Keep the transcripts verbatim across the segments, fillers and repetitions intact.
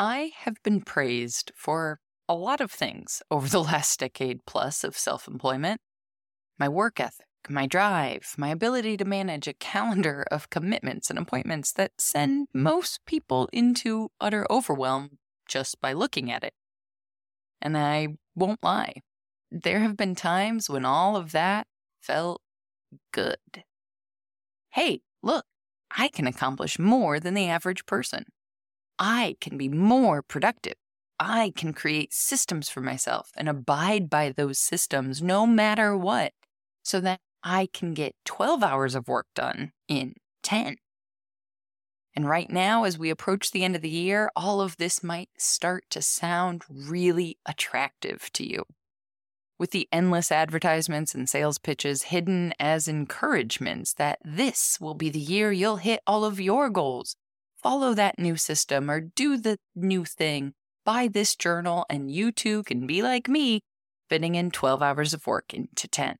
I have been praised for a lot of things over the last decade plus of self-employment. My work ethic, my drive, my ability to manage a calendar of commitments and appointments that send most people into utter overwhelm just by looking at it. And I won't lie, there have been times when all of that felt good. Hey, look, I can accomplish more than the average person. I can be more productive. I can create systems for myself and abide by those systems no matter what, so that I can get twelve hours of work done in ten. And right now, as we approach the end of the year, all of this might start to sound really attractive to you. With the endless advertisements and sales pitches hidden as encouragements that this will be the year you'll hit all of your goals. Follow that new system or do the new thing. Buy this journal and you too can be like me, fitting in twelve hours of work into ten.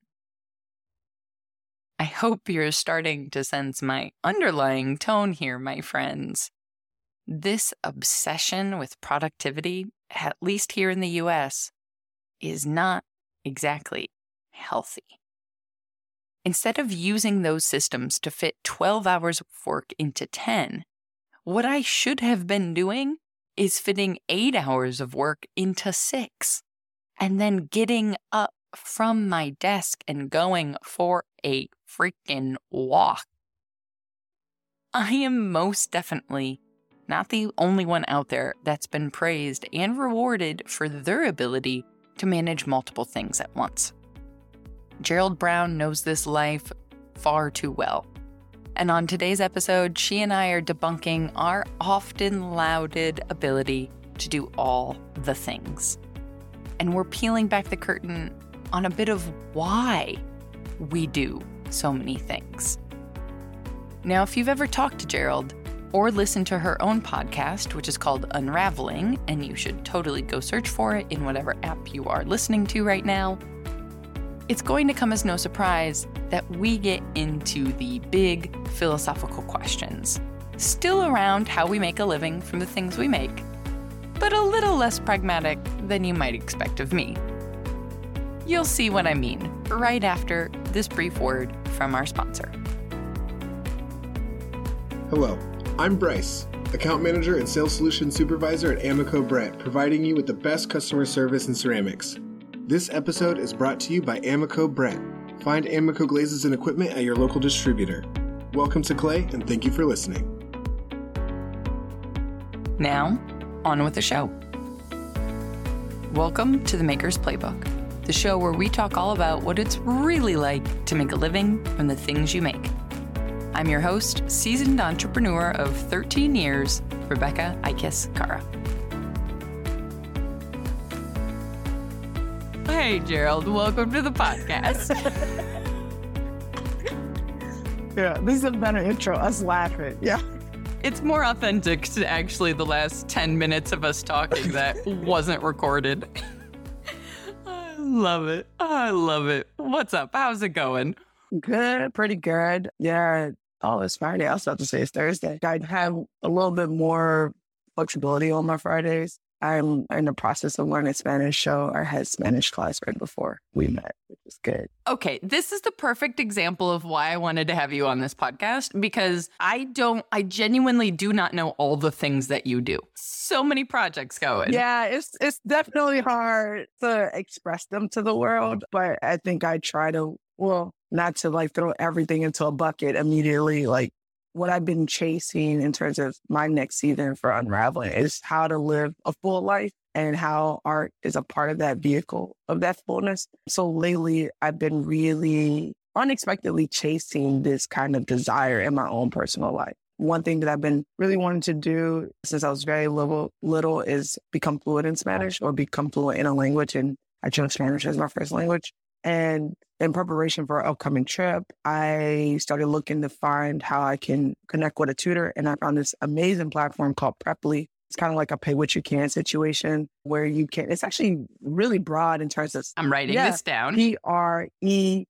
I hope you're starting to sense my underlying tone here, my friends. This obsession with productivity, at least here in the U S, is not exactly healthy. Instead of using those systems to fit twelve hours of work into ten, what I should have been doing is fitting eight hours of work into six, and then getting up from my desk and going for a freaking walk. I am most definitely not the only one out there that's been praised and rewarded for their ability to manage multiple things at once. Gerald Brown knows this life far too well. And on today's episode, she and I are debunking our often lauded ability to do all the things. And we're peeling back the curtain on a bit of why we do so many things. Now, if you've ever talked to Gerald or listened to her own podcast, which is called Unraveling, and you should totally go search for it in whatever app you are listening to right now, it's going to come as no surprise that we get into the big philosophical questions, still around how we make a living from the things we make, but a little less pragmatic than you might expect of me. You'll see what I mean right after this brief word from our sponsor. Hello, I'm Bryce, Account Manager and Sales Solutions Supervisor at Amico Brett, providing you with the best customer service in ceramics. This episode is brought to you by Amico Brett. Find Amico glazes and equipment at your local distributor. Welcome to Clay, and thank you for listening. Now, on with the show. Welcome to the Maker's Playbook, the show where we talk all about what it's really like to make a living from the things you make. I'm your host, seasoned entrepreneur of thirteen years, Rebecca Ikes Kara. Hey, Gerald, welcome to the podcast. Yeah, this is a better intro, us laughing. Yeah. It's more authentic to actually the last ten minutes of us talking that wasn't recorded. I love it. I love it. What's up? How's it going? Good, pretty good. Yeah. Oh, it's Friday. I was about to say it's Thursday. I have a little bit more flexibility on my Fridays. I'm in the process of learning Spanish, so I had Spanish class right before we met, which is good. Okay, this is the perfect example of why I wanted to have you on this podcast, because I don't, I genuinely do not know all the things that you do. So many projects going. Yeah, it's it's definitely hard to express them to the world, but I think I try to, well, not to like throw everything into a bucket immediately, like, what I've been chasing in terms of my next season for Unraveling is how to live a full life and how art is a part of that vehicle of that fullness. So lately, I've been really unexpectedly chasing this kind of desire in my own personal life. One thing that I've been really wanting to do since I was very little, little is become fluent in Spanish or become fluent in a language. And I chose Spanish as my first language. And in preparation for our upcoming trip, I started looking to find how I can connect with a tutor. And I found this amazing platform called Preply. It's kind of like a pay what you can situation where you can, it's actually really broad in terms of. I'm writing yeah, this down. P R E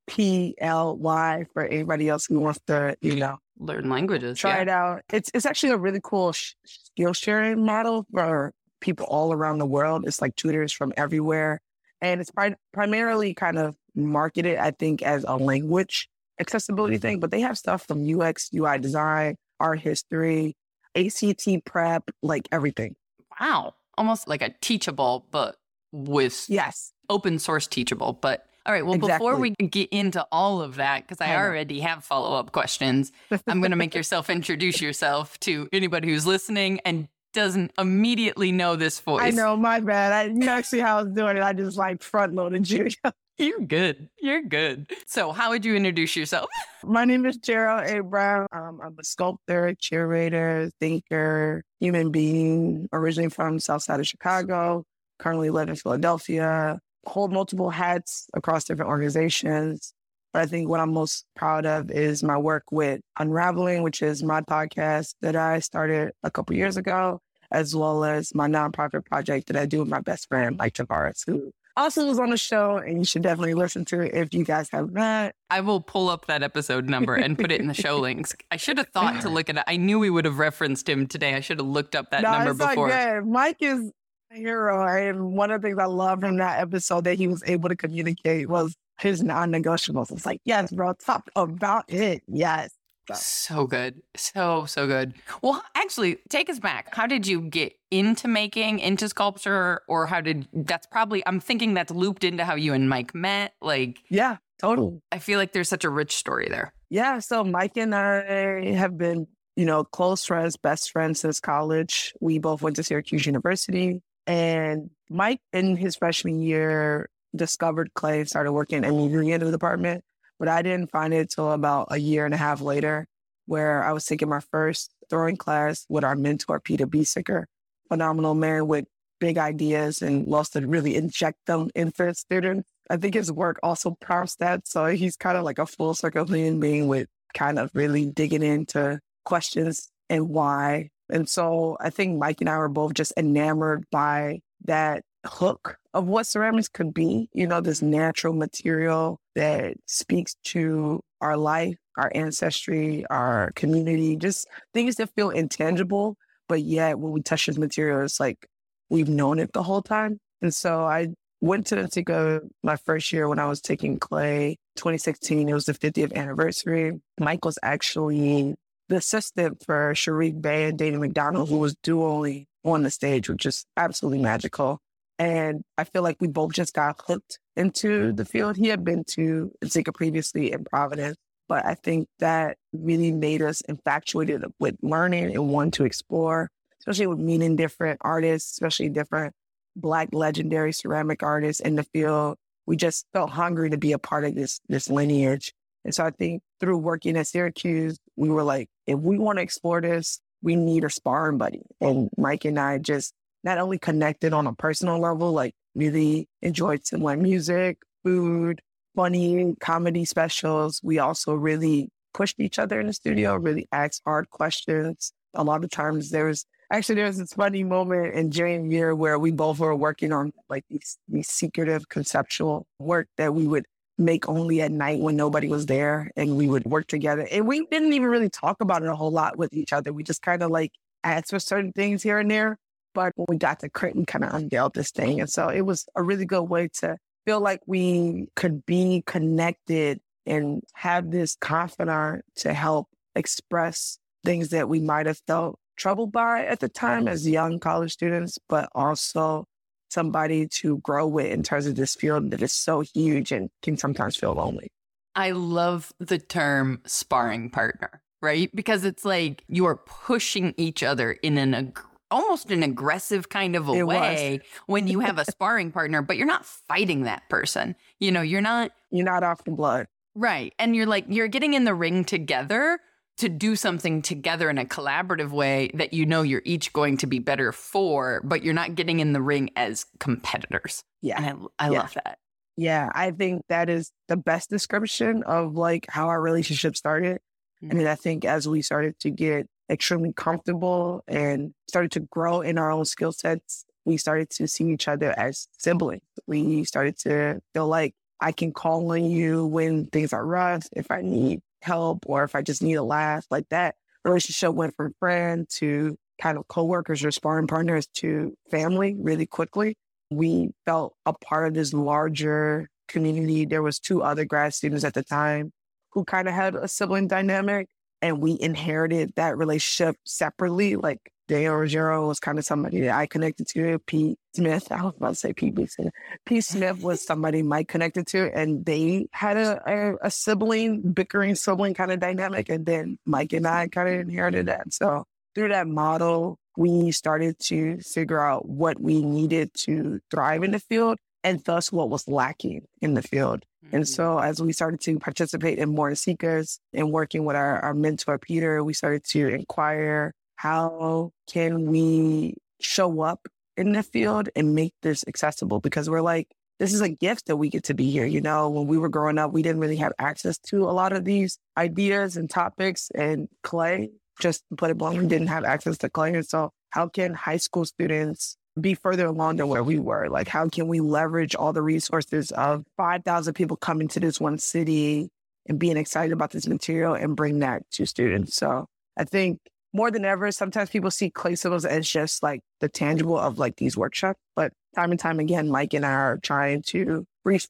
P L Y for anybody else who wants to, you know, learn languages. Try yeah. it out. It's it's actually a really cool sh- skill sharing model for people all around the world. It's like tutors from everywhere. And it's pri- primarily kind of marketed, I think, as a language accessibility thing. But they have stuff from U X, U I design, art history, A C T prep, like everything. Wow. Almost like a teachable, but with yes, open source teachable. But all right, well, exactly. Before we get into all of that, because I, I already have follow-up questions, I'm going to make yourself introduce yourself to anybody who's listening and doesn't immediately know this voice. I know, my bad. I, you know, see how I was doing it. I just like front-loaded you. You're good. You're good. So how would you introduce yourself? My name is Gerald A. Brown. Um, I'm a sculptor, curator, thinker, human being, originally from the South Side of Chicago, currently live in Philadelphia, hold multiple hats across different organizations. But I think what I'm most proud of is my work with Unraveling, which is my podcast that I started a couple years ago, as well as my nonprofit project that I do with my best friend, Mike Tavares, who also was on the show, and you should definitely listen to it if you guys have not. I will pull up that episode number and put it in the show links. I should have thought to look at it. I knew we would have referenced him today. I should have looked up that no, number it's before. Not good. Mike is a hero, and one of the things I love from that episode that he was able to communicate was his non-negotiables. It's like, yes, bro, talk about it. Yes. So. so good. So, so good. Well, actually, take us back. How did you get into making, into sculpture? Or how did, that's probably, I'm thinking that's looped into how you and Mike met. Like, yeah, totally. I feel like there's such a rich story there. Yeah. So Mike and I have been, you know, close friends, best friends since college. We both went to Syracuse University. And Mike, in his freshman year, discovered clay, started working in the creative department. But I didn't find it till about a year and a half later, where I was taking my first throwing class with our mentor, Peter Biesiker, phenomenal man with big ideas and loves to really inject them into students. I think his work also prompts that. So he's kind of like a full circle human being with kind of really digging into questions and why. And so I think Mike and I were both just enamored by that hook of what ceramics could be, you know, this natural material that speaks to our life, our ancestry, our community, just things that feel intangible, but yet when we touch this material, it's like we've known it the whole time. And so I went to Antigua my first year when I was taking clay, twenty sixteen, it was the fiftieth anniversary. Mike was actually the assistant for Sharif Bey and Danny McDonald, who was dually on the stage, which is absolutely magical. And I feel like we both just got hooked into the field. He had been to Antigua previously in Providence, but I think that really made us infatuated with learning and wanting to explore, especially with meeting different artists, especially different Black legendary ceramic artists in the field. We just felt hungry to be a part of this, this lineage. And so I think through working at Syracuse, we were like, if we want to explore this, we need a sparring buddy. And Mike and I just not only connected on a personal level, like really enjoyed similar music, food, funny comedy specials. We also really pushed each other in the studio, really asked hard questions. A lot of times there was, actually there was this funny moment in junior year where we both were working on like these, these secretive conceptual work that we would make only at night when nobody was there, and we would work together. And we didn't even really talk about it a whole lot with each other. We just kind of like asked for certain things here and there. But when we got to Crit, we kind of unveiled this thing. And so it was a really good way to feel like we could be connected and have this confidant to help express things that we might have felt troubled by at the time as young college students, but also somebody to grow with in terms of this field that is so huge and can sometimes feel lonely. I love the term sparring partner, right? Because it's like you are pushing each other in an ag- almost an aggressive kind of a it way when you have a sparring partner, but you're not fighting that person. You know, you're not... You're not off the blood. Right. And you're like, you're getting in the ring together to do something together in a collaborative way that you know you're each going to be better for, but you're not getting in the ring as competitors. Yeah. And I, I yeah. love that. Yeah, I think that is the best description of like how our relationship started. Mm-hmm. And then I think as we started to get extremely comfortable and started to grow in our own skill sets, we started to see each other as siblings. We started to feel like I can call on you when things are rough, if I need help, or if I just need a laugh. Like that relationship went from friend to kind of coworkers or sparring partners to family really quickly. We felt a part of this larger community. There was two other grad students at the time who kind of had a sibling dynamic, and we inherited that relationship separately. Like Daniel Ruggiero was kind of somebody that I connected to. Pete Smith, I was about to say Pete Beason. Pete Smith was somebody Mike connected to, and they had a, a, a sibling, bickering sibling kind of dynamic. And then Mike and I kind of inherited that. So through that model, we started to figure out what we needed to thrive in the field and thus what was lacking in the field. Mm-hmm. And so as we started to participate in more Seekers and working with our, our mentor, Peter, we started to inquire, how can we show up in the field and make this accessible? Because we're like, this is a gift that we get to be here. You know, when we were growing up, we didn't really have access to a lot of these ideas and topics, and Clay, just to put it bluntly, didn't have access to Clay. And so how can high school students be further along than where we were? Like, how can we leverage all the resources of five thousand people coming to this one city and being excited about this material and bring that to students? So I think more than ever, sometimes people see Clay Symbols as just like the tangible of like these workshops. But time and time again, Mike and I are trying to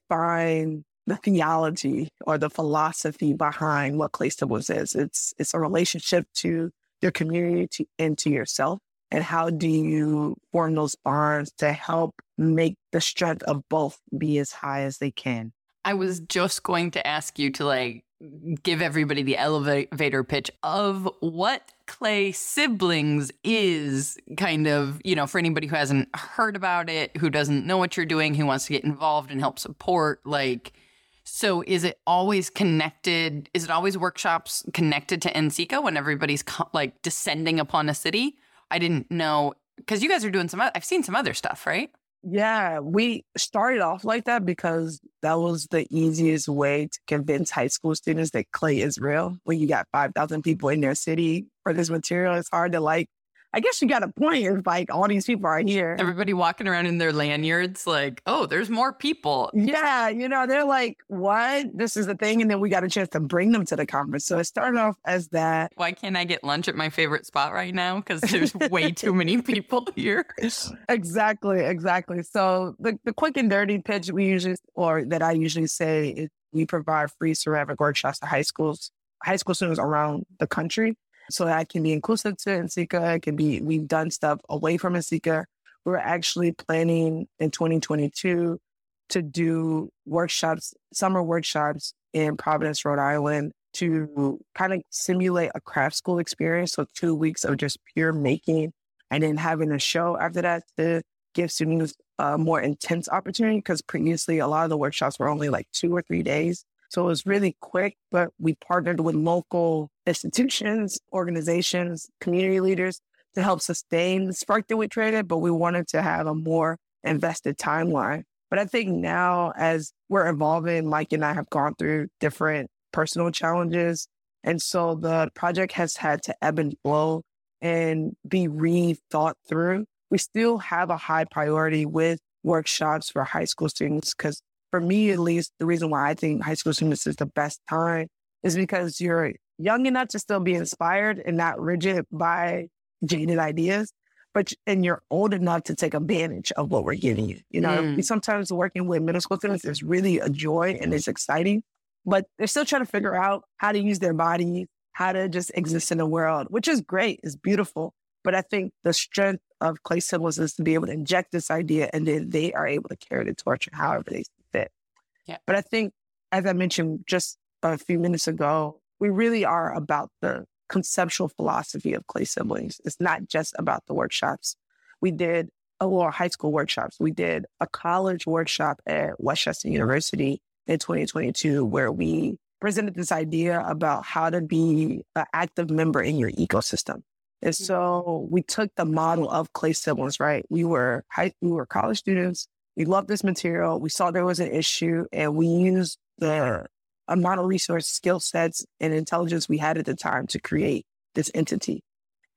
refine the theology or the philosophy behind what Clay Symbols is. It's, it's a relationship to your community to, and to yourself. And how do you form those bonds to help make the strength of both be as high as they can? I was just going to ask you to like give everybody the elevator pitch of what Clay Siblings is, kind of, you know, for anybody who hasn't heard about it, who doesn't know what you're doing, who wants to get involved and help support. Like, so is it always connected? Is it always workshops connected to N C C A when everybody's co- like descending upon a city? I didn't know, because you guys are doing some, I've seen some other stuff, right? Yeah, we started off like that because that was the easiest way to convince high school students that Clay is real. When you got five thousand people in their city for this material, it's hard to like, I guess you got a point. It's like all these people are here. Everybody walking around in their lanyards like, oh, there's more people. Yeah, you know, they're like, what? This is the thing. And then we got a chance to bring them to the conference. So it started off as that. Why can't I get lunch at my favorite spot right now? Because there's way too many people here. Exactly, exactly. So the, the quick and dirty pitch we usually, or that I usually say, is we provide free ceramic workshops to high schools, high school students around the country. So that can be inclusive to N C C A. It can be, we've done stuff away from N C C A. We're actually planning in twenty twenty-two to do workshops, summer workshops in Providence, Rhode Island, to kind of simulate a craft school experience. So two weeks of just pure making, and then having a show after that to give students a more intense opportunity, because previously a lot of the workshops were only like two or three days. So it was really quick, but we partnered with local institutions, organizations, community leaders to help sustain the spark that we created, but we wanted to have a more invested timeline. But I think now, as we're evolving, Mike and I have gone through different personal challenges. And so the project has had to ebb and flow and be rethought through. We still have a high priority with workshops for high school students, because for me, at least, the reason why I think high school students is the best time is because you're young enough to still be inspired and not rigid by jaded ideas, but and you're old enough to take advantage of what we're giving you. You know, mm. sometimes working with middle school students is really a joy and it's exciting, but they're still trying to figure out how to use their body, how to just exist in the world, which is great. It's beautiful. But I think the strength of Clay Symbols is to be able to inject this idea, and then they are able to carry the torch however they see fit. Yeah. But I think, as I mentioned just a few minutes ago, we really are about the conceptual philosophy of Clay Siblings. It's not just about the workshops. We did a well, high school workshops. We did a college workshop at Westchester University in twenty twenty-two, where we presented this idea about how to be an active member in your ecosystem. And so we took the model of Clay Siblings, right? We were high, we were college students. We loved this material. We saw there was an issue, and we used the amount of resource, skill sets, and intelligence we had at the time to create this entity.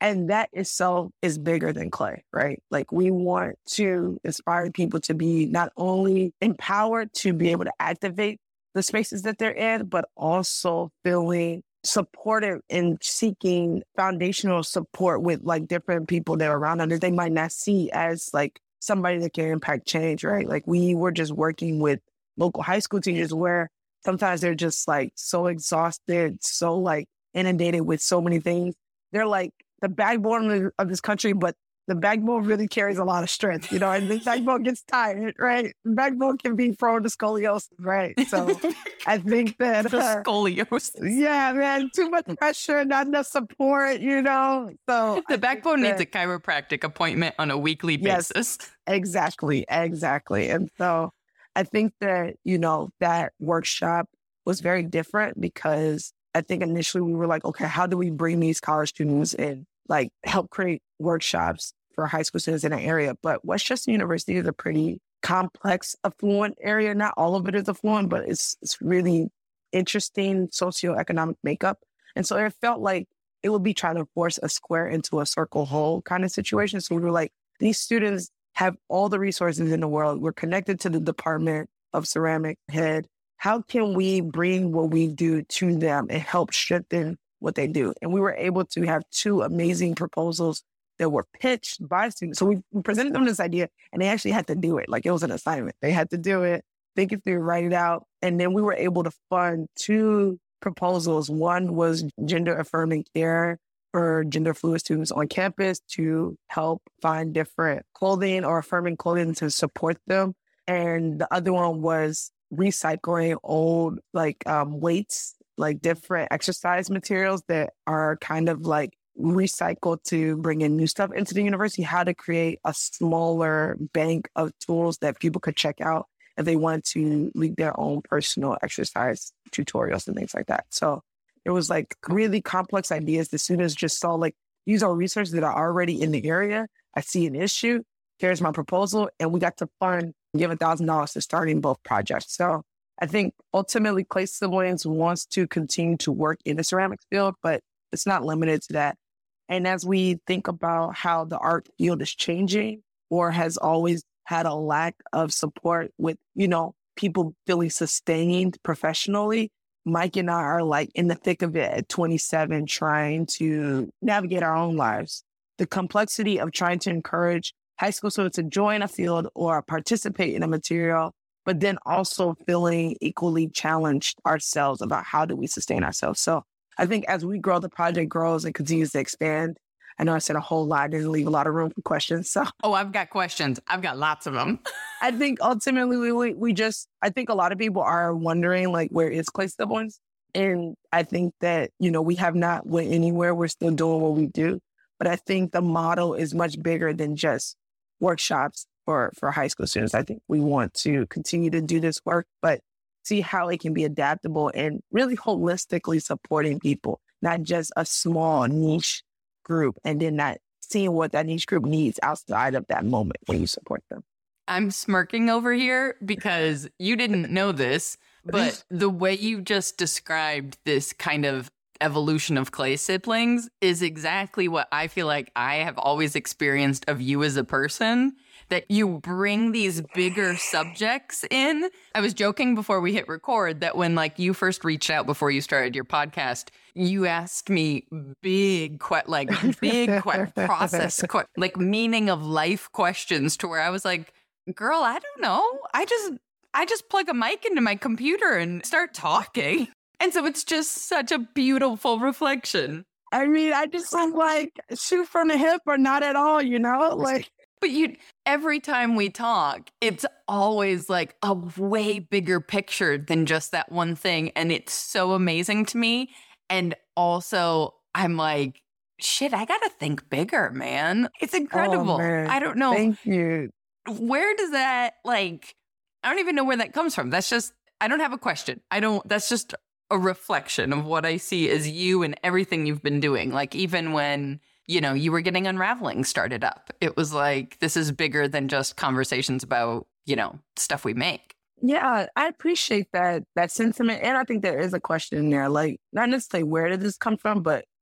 And that itself is bigger than clay, right? Like we want to inspire people to be not only empowered to be able to activate the spaces that they're in, but also feeling supportive and seeking foundational support with like different people that are around them that they might not see as like somebody that can impact change, right? Like we were just working with local high school teachers where sometimes they're just like so exhausted, so like inundated with so many things. They're like the backbone of this country, but the backbone really carries a lot of strength, you know, and the backbone gets tired, right? The backbone can be prone to scoliosis, right? So I think that... Uh, scoliosis. Yeah, man, too much pressure, not enough support, you know? So the I backbone that, needs a chiropractic appointment on a weekly yes, basis. Exactly, exactly. And so I think that, you know, that workshop was very different because I think initially we were like, okay, how do we bring these college students in? Like help create workshops for high school students in an area. But Westchester University is a pretty complex, affluent area. Not all of it is affluent, but it's it's really interesting socioeconomic makeup. And so it felt like it would be trying to force a square into a circle hole kind of situation. So we were like, these students have all the resources in the world. We're connected to the Department of Ceramic head. How can we bring what we do to them and help strengthen what they do? And we were able to have two amazing proposals that were pitched by students. So we presented them this idea and they actually had to do it. Like it was an assignment. They had to do it, think it through, write it out. And then we were able to fund two proposals. One was gender affirming care for gender fluid students on campus to help find different clothing or affirming clothing to support them. And the other one was recycling old like um, weights, like different exercise materials that are kind of like recycled to bring in new stuff into the university, how to create a smaller bank of tools that people could check out if they want to lead their own personal exercise tutorials and things like that. So it was like really complex ideas. The students just saw like, these are resources that are already in the area. I see an issue. Here's my proposal. And we got to fund, give one thousand dollars to starting both projects. So I think ultimately Clay Siblings wants to continue to work in the ceramics field, but it's not limited to that. And as we think about how the art field is changing or has always had a lack of support with, you know, people feeling sustained professionally, Mike and I are like in the thick of it at twenty-seven, trying to navigate our own lives. The complexity of trying to encourage high school students to join a field or participate in a material, but then also feeling equally challenged ourselves about how do we sustain ourselves. So I think as we grow, the project grows and continues to expand. I know I said a whole lot, didn't leave a lot of room for questions. So, oh, I've got questions. I've got lots of them. I think ultimately we, we we just, I think a lot of people are wondering like, where is Clay Siblings? And I think that, you know, we have not went anywhere. We're still doing what we do. But I think the model is much bigger than just workshops for, for high school students. I think we want to continue to do this work, but see how it can be adaptable and really holistically supporting people, not just a small niche group, and then not seeing what that niche group needs outside of that moment when you support them. I'm smirking over here because you didn't know this, but the way you just described this kind of evolution of Clay Siblings is exactly what I feel like I have always experienced of you as a person, that you bring these bigger subjects in. I was joking before we hit record that when like you first reached out before you started your podcast, you asked me big, que- like big que- process, que- like meaning of life questions to where I was like, girl, I don't know. I just, I just plug a mic into my computer and start talking. And so it's just such a beautiful reflection. I mean, I just am like shoot from the hip or not at all, you know, like. But you, every time we talk, it's always like a way bigger picture than just that one thing. And it's so amazing to me. And also I'm like, shit, I got to think bigger, man. It's incredible. Oh, man. I don't know. Thank you. Where does that, like, I don't even know where that comes from. That's just, I don't have a question. I don't, that's just a reflection of what I see as you and everything you've been doing. Like, even when, you know, you were getting Unraveling started up, it was like, this is bigger than just conversations about, you know, stuff we make. Yeah, I appreciate that, that sentiment. And I think there is a question in there, like, not necessarily where did this come from, but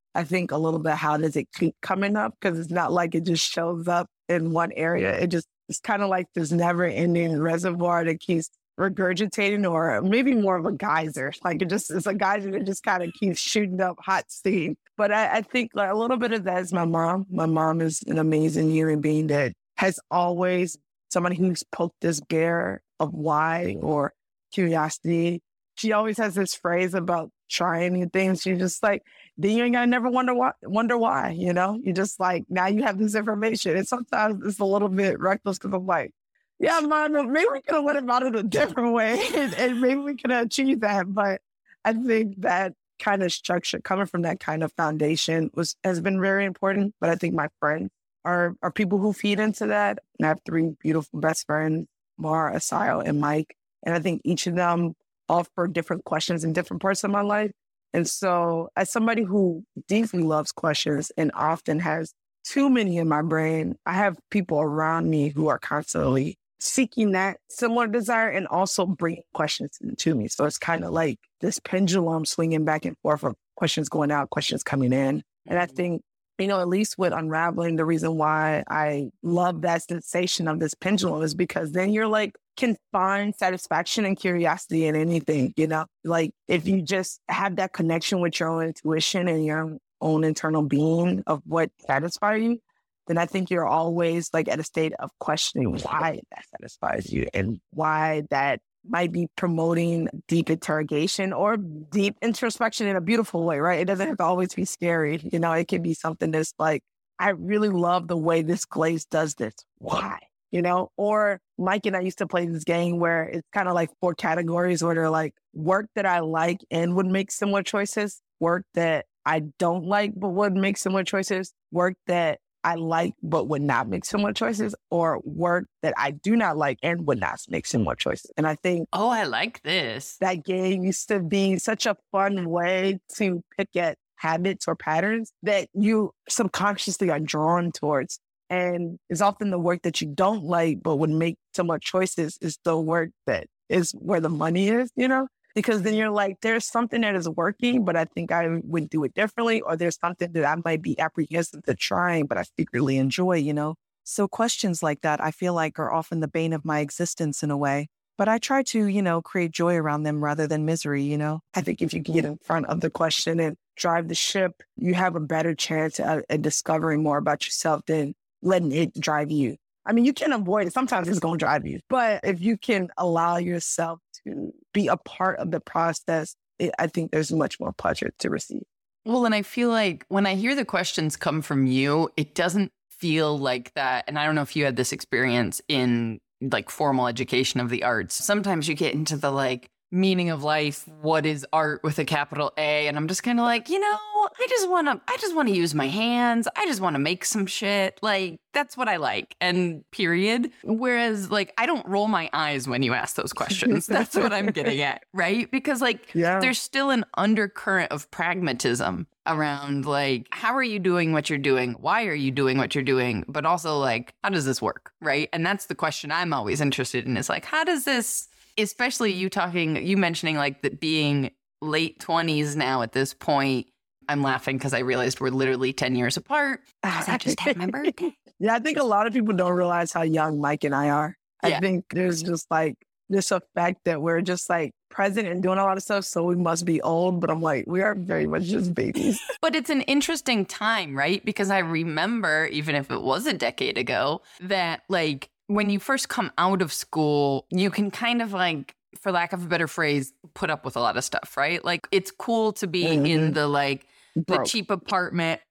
I think a little bit, how does it keep coming up? Because it's not like it just shows up in one area. It just, it's kind of like this never ending reservoir that keeps regurgitating, or maybe more of a geyser. Like it just, it's a geyser that just kind of keeps shooting up hot steam. But I, I think like a little bit of that is my mom. My mom is an amazing human being that has always somebody who's poked this bear of why or curiosity. She always has this phrase about trying new things. She's just like, then you ain't gotta never wonder why, wonder why, you know? You just like, now you have this information. And sometimes it's a little bit reckless because I'm like, yeah, Mom, maybe we could have went about it a different way and, and maybe we could have achieved that. But I think that kind of structure coming from that kind of foundation was has been very important. But I think my friends are, are people who feed into that. And I have three beautiful best friends, Mara, Asayo, and Mike. And I think each of them offer different questions in different parts of my life. And so as somebody who deeply loves questions and often has too many in my brain, I have people around me who are constantly seeking that similar desire and also bringing questions to me. So it's kind of like this pendulum swinging back and forth of questions going out, questions coming in. And I think, you know, at least with Unraveling, the reason why I love that sensation of this pendulum is because then you're like, can find satisfaction and curiosity in anything, you know? Like if you just have that connection with your own intuition and your own internal being of what satisfies you, then I think you're always like at a state of questioning why that satisfies you and why that might be promoting deep interrogation or deep introspection in a beautiful way, right? It doesn't have to always be scary. You know, it can be something that's like, I really love the way this glaze does this. Why? You know, or Mike and I used to play this game where it's kind of like four categories where they're like work that I like and would make similar choices, work that I don't like but would make similar choices, work that I like but would not make similar choices, or work that I do not like and would not make similar choices. And I think, oh, I like this. That game used to be such a fun way to pick at habits or patterns that you subconsciously are drawn towards. And it's often the work that you don't like but would make similar choices is the work that is where the money is, you know? Because then you're like, there's something that is working, but I think I would do it differently. Or there's something that I might be apprehensive to trying, but I secretly enjoy, you know? So questions like that, I feel like are often the bane of my existence in a way. But I try to, you know, create joy around them rather than misery, you know? I think if you can get in front of the question and drive the ship, you have a better chance at, at discovering more about yourself than letting it drive you. I mean, you can avoid it. Sometimes it's going to drive you. But if you can allow yourself to be a part of the process, it, I think there's much more pleasure to receive. Well, and I feel like when I hear the questions come from you, it doesn't feel like that. And I don't know if you had this experience in like formal education of the arts. Sometimes you get into the like meaning of life, what is art with a capital A? And I'm just kind of like, you know, I just want to, I just want to use my hands. I just want to make some shit. Like, that's what I like. And period. Whereas like, I don't roll my eyes when you ask those questions. That's what I'm getting at, right? Because like, yeah. There's still an undercurrent of pragmatism around like, how are you doing what you're doing? Why are you doing what you're doing? But also like, how does this work? Right. And that's the question I'm always interested in is like, how does this, especially you talking, you mentioning like that being late twenties now at this point. I'm laughing because I realized we're literally ten years apart. Because I just had my birthday. Yeah, I think a lot of people don't realize how young Mike and I are. Yeah. I think there's just like this effect that we're just like present and doing a lot of stuff. So we must be old. But I'm like, we are very much just babies. But it's an interesting time, right? Because I remember, even if it was a decade ago, that like when you first come out of school, you can kind of like, for lack of a better phrase, put up with a lot of stuff, right? Like it's cool to be mm-hmm. in the like, Broke. The cheap apartment,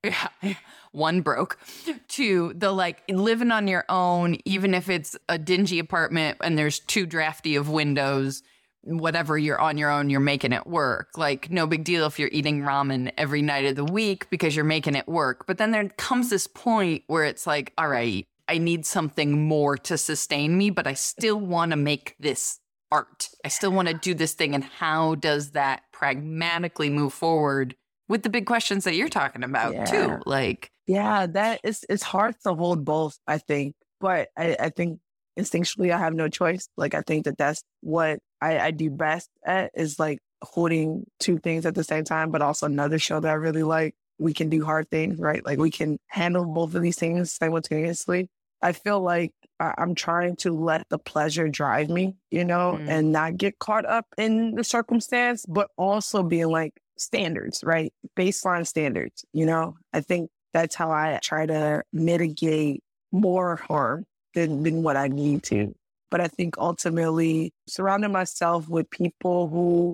one broke, two, the like living on your own, even if it's a dingy apartment and there's two drafty of windows, whatever, you're on your own, you're making it work. Like no big deal if you're eating ramen every night of the week because you're making it work. But then there comes this point where it's like, all right, I need something more to sustain me, but I still want to make this art. I still want to do this thing. And how does that pragmatically move forward with the big questions that you're talking about yeah. too? Like, yeah, that is, it's hard to hold both, I think. But I, I think instinctually I have no choice. Like, I think that that's what I, I do best at is like holding two things at the same time, but also another show that I really like. we can do hard things, right? Like we can handle both of these things simultaneously. I feel like I- I'm trying to let the pleasure drive me, you know, Mm. and not get caught up in the circumstance, but also being like standards, right? Baseline standards, you know? I think that's how I try to mitigate more harm than, than what I need to. But I think ultimately surrounding myself with people who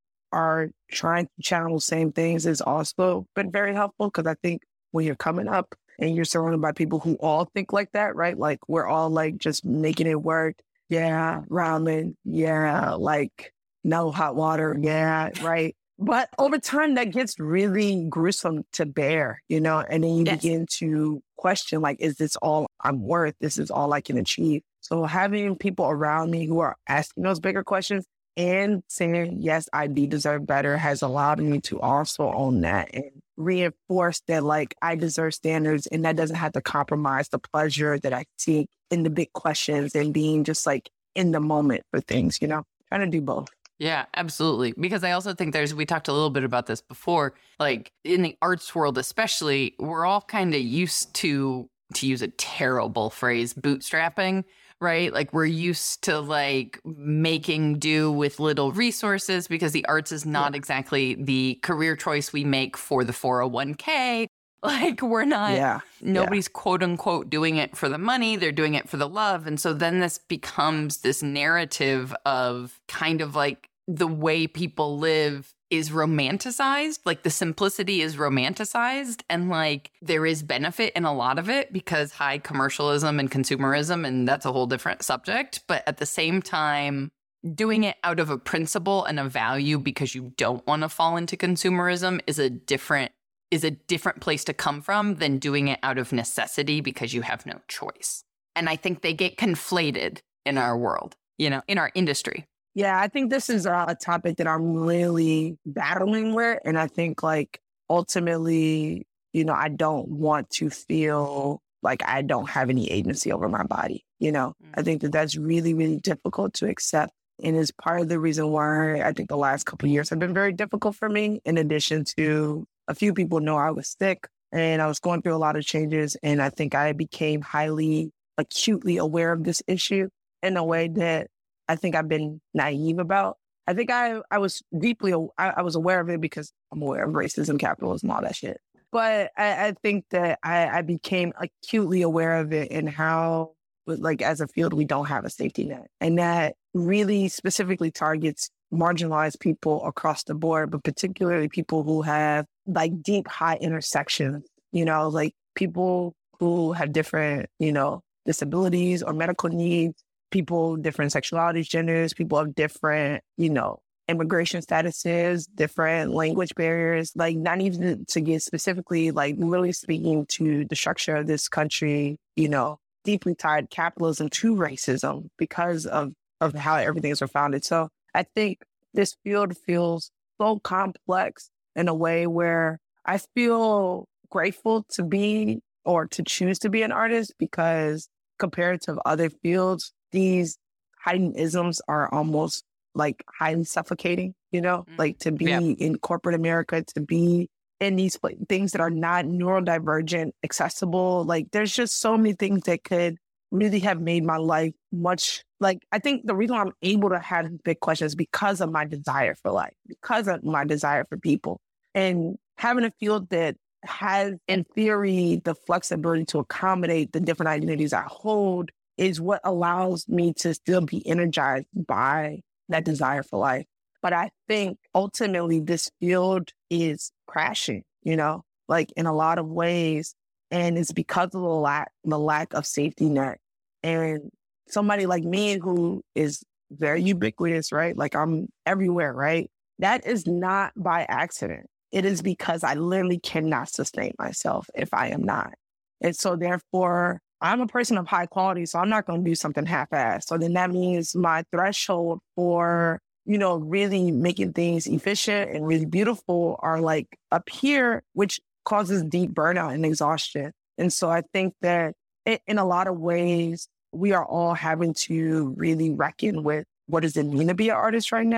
are trying to channel the same things has also been very helpful, because I think when you're coming up and you're surrounded by people who all think like that, right? Like we're all like just making it work. Yeah, ramen. Yeah, like no hot water. Yeah, right. But over time, that gets really gruesome to bear, you know, and then you Yes. begin to question, like, is this all I'm worth? This is all I can achieve. So having people around me who are asking those bigger questions and saying, yes, I do deserve better has allowed me to also own that and reinforce that, like, I deserve standards, and that doesn't have to compromise the pleasure that I seek in the big questions and being just like in the moment for things, you know, trying to do both. Yeah, absolutely. Because I also think there's, we talked a little bit about this before, like in the arts world, especially, we're all kind of used to, to use a terrible phrase, bootstrapping, right? Like we're used to like making do with little resources, because the arts is not Yeah. exactly the career choice we make for the four oh one k. Like we're not, Yeah. nobody's quote unquote doing it for the money. They're doing it for the love. And so then this becomes this narrative of kind of like the way people live is romanticized. Like the simplicity is romanticized, and like there is benefit in a lot of it because high commercialism and consumerism, and that's a whole different subject. But at the same time, doing it out of a principle and a value because you don't want to fall into consumerism is a different is a different place to come from than doing it out of necessity because you have no choice. And I think they get conflated in our world, you know, in our industry. Yeah, I think this is a, a topic that I'm really battling with. And I think like ultimately, you know, I don't want to feel like I don't have any agency over my body. You know, mm-hmm. I think that that's really, really difficult to accept. And is part of the reason why I think the last couple of years have been very difficult for me, in addition to a few people know I was sick and I was going through a lot of changes. And I think I became highly acutely aware of this issue in a way that I think I've been naive about. I think I, I was deeply, I, I was aware of it because I'm aware of racism, capitalism, all that shit. But I, I think that I, I became acutely aware of it and how, like, as a field, we don't have a safety net. And that really specifically targets marginalized people across the board, but particularly people who have like deep, high intersections, you know, like people who have different, you know, disabilities or medical needs, people, different sexualities, genders, people of different, you know, immigration statuses, different language barriers, like not even to get specifically, like really speaking to the structure of this country, you know, deeply tied capitalism to racism because of, of how everything is founded. So I think this field feels so complex in a way where I feel grateful to be or to choose to be an artist, because compared to other fields, these heightened isms are almost like highly suffocating, you know, mm. like to be yeah. in corporate America, to be in these things that are not neurodivergent, accessible. Like there's just so many things that could really have made my life much, like, I think the reason I'm able to have big questions is because of my desire for life, because of my desire for people. And having a field that has, in theory, the flexibility to accommodate the different identities I hold is what allows me to still be energized by that desire for life. But I think ultimately this field is crashing, you know, like in a lot of ways. And it's because of the lack, the lack of safety net. And somebody like me who is very ubiquitous, right? Like I'm everywhere, right? That is not by accident. It is because I literally cannot sustain myself if I am not. And so therefore, I'm a person of high quality, so I'm not going to do something half-assed. So then that means my threshold for, you know, really making things efficient and really beautiful are like up here, which causes deep burnout and exhaustion. And so I think that it, in a lot of ways, we are all having to really reckon with what does it mean to be an artist right now?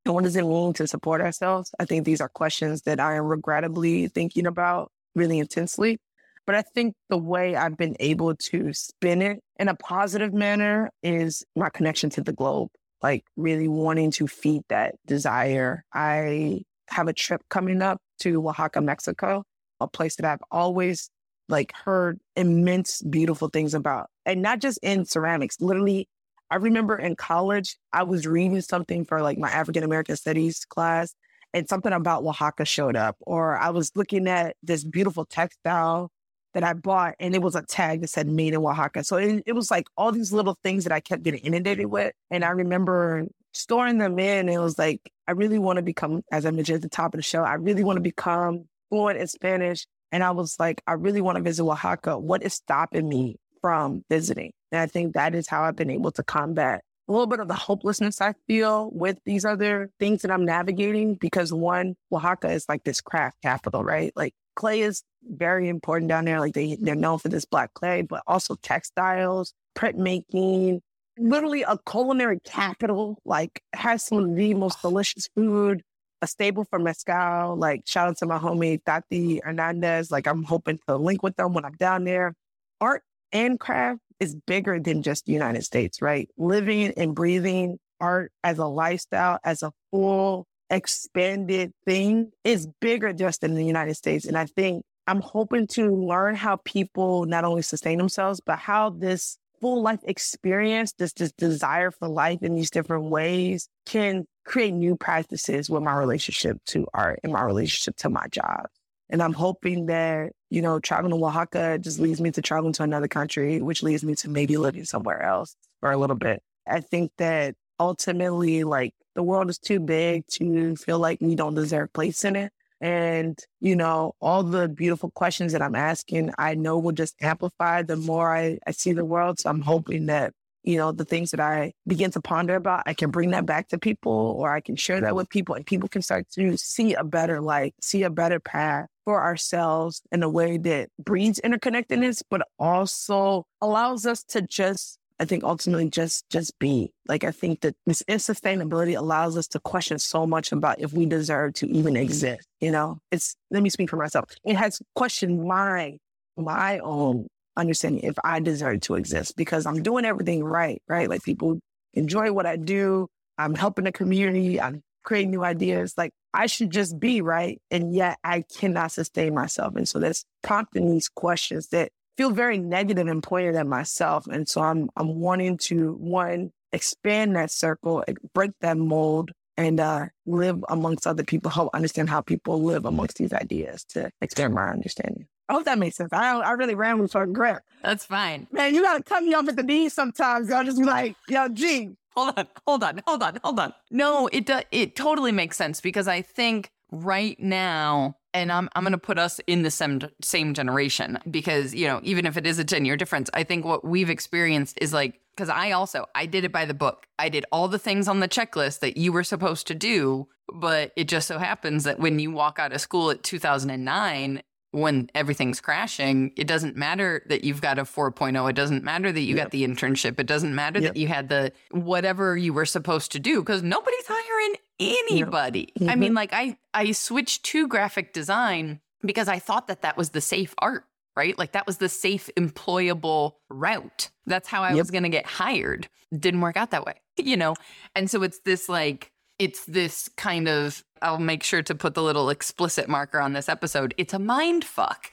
And what does it mean to support ourselves? I think these are questions that I am regrettably thinking about really intensely. But I think the way I've been able to spin it in a positive manner is my connection to the globe, like really wanting to feed that desire. I have a trip coming up to Oaxaca, Mexico, a place that I've always like heard immense, beautiful things about. And not just in ceramics, literally, I remember in college, I was reading something for like my African American studies class and something about Oaxaca showed up. Or I was looking at this beautiful textile that I bought and it was a tag that said made in Oaxaca. So it, it was like all these little things that I kept getting inundated with. And I remember storing them in. And it was like, I really want to become, as I mentioned at the top of the show, I really want to become fluent in Spanish. And I was like, I really want to visit Oaxaca. What is stopping me from visiting? And I think that is how I've been able to combat a little bit of the hopelessness I feel with these other things that I'm navigating. Because one, Oaxaca is like this craft capital, right? Like clay is very important down there. Like they, they're known for this black clay, but also textiles, printmaking, literally a culinary capital, like has some of the most delicious food, a staple for mezcal. Like shout out to my homie Tati Hernandez. Like I'm hoping to link with them when I'm down there. Art and craft is bigger than just the United States, right? Living and breathing art as a lifestyle, as a full expanded thing is bigger just in the United States. And I think I'm hoping to learn how people not only sustain themselves, but how this full life experience, this, this desire for life in these different ways can create new practices with my relationship to art and my relationship to my job. And I'm hoping that, you know, traveling to Oaxaca just leads me to traveling to another country, which leads me to maybe living somewhere else for a little bit. I think that ultimately, like, the world is too big to feel like we don't deserve place in it. And, you know, all the beautiful questions that I'm asking, I know will just amplify the more I, I see the world. So I'm hoping that, you know, the things that I begin to ponder about, I can bring that back to people, or I can share that with people, and people can start to see a better light, see a better path for ourselves in a way that breeds interconnectedness, but also allows us to just, I think ultimately just, just be. Like, I think that this insustainability allows us to question so much about if we deserve to even exist. You know, it's, let me speak for myself. It has questioned my, my own understanding if I deserve to exist, because I'm doing everything right, right? Like, people enjoy what I do. I'm helping the community. I'm creating new ideas. Like, I should just be, right? And yet I cannot sustain myself. And so that's prompting these questions that feel very negative and pointed at myself. And so I'm I'm wanting to, one, expand that circle, break that mold, and uh, live amongst other people, help understand how people live amongst these ideas to expand my understanding. I hope that makes sense. I I really ran with her grip. That's fine. Man, you got to cut me off at the knees sometimes. I'll just be like, yo, G. Hold on, hold on, hold on, hold on. No, it do, it totally makes sense, because I think right now, and I'm I'm going to put us in the same, same generation, because, you know, even if it is a ten-year difference, I think what we've experienced is like, because I also, I did it by the book. I did all the things on the checklist that you were supposed to do, but it just so happens that when you walk out of school at two thousand nine, when everything's crashing, it doesn't matter that you've got a four point oh. It doesn't matter that you yep. got the internship. It doesn't matter yep. that you had the whatever you were supposed to do, because nobody's hiring anybody. Yep. Mm-hmm. I mean, like I, I switched to graphic design because I thought that that was the safe art, right? Like that was the safe employable route. That's how I yep. was going to get hired. Didn't work out that way, you know? And so it's this like, it's this kind of, I'll make sure to put the little explicit marker on this episode. It's a mind fuck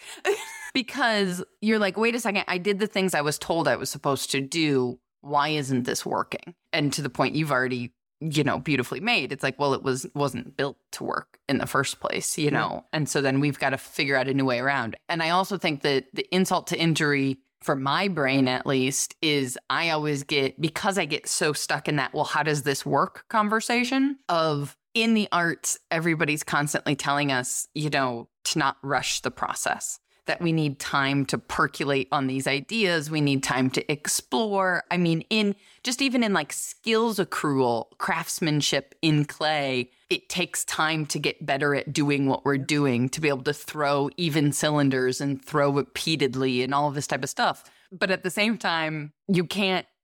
because you're like, wait a second, I did the things I was told I was supposed to do. Why isn't this working? And to the point you've already, you know, beautifully made, it's like, well, it was, wasn't built to work in the first place, you know? And so then we've got to figure out a new way around. And I also think that the insult to injury, for my brain at least, is I always get, because I get so stuck in that, well, how does this work conversation of, in the arts, everybody's constantly telling us, you know, to not rush the process, that we need time to percolate on these ideas. We need time to explore. I mean, in just even in like skills accrual, craftsmanship in clay, it takes time to get better at doing what we're doing, to be able to throw even cylinders and throw repeatedly and all of this type of stuff. But at the same time, you can't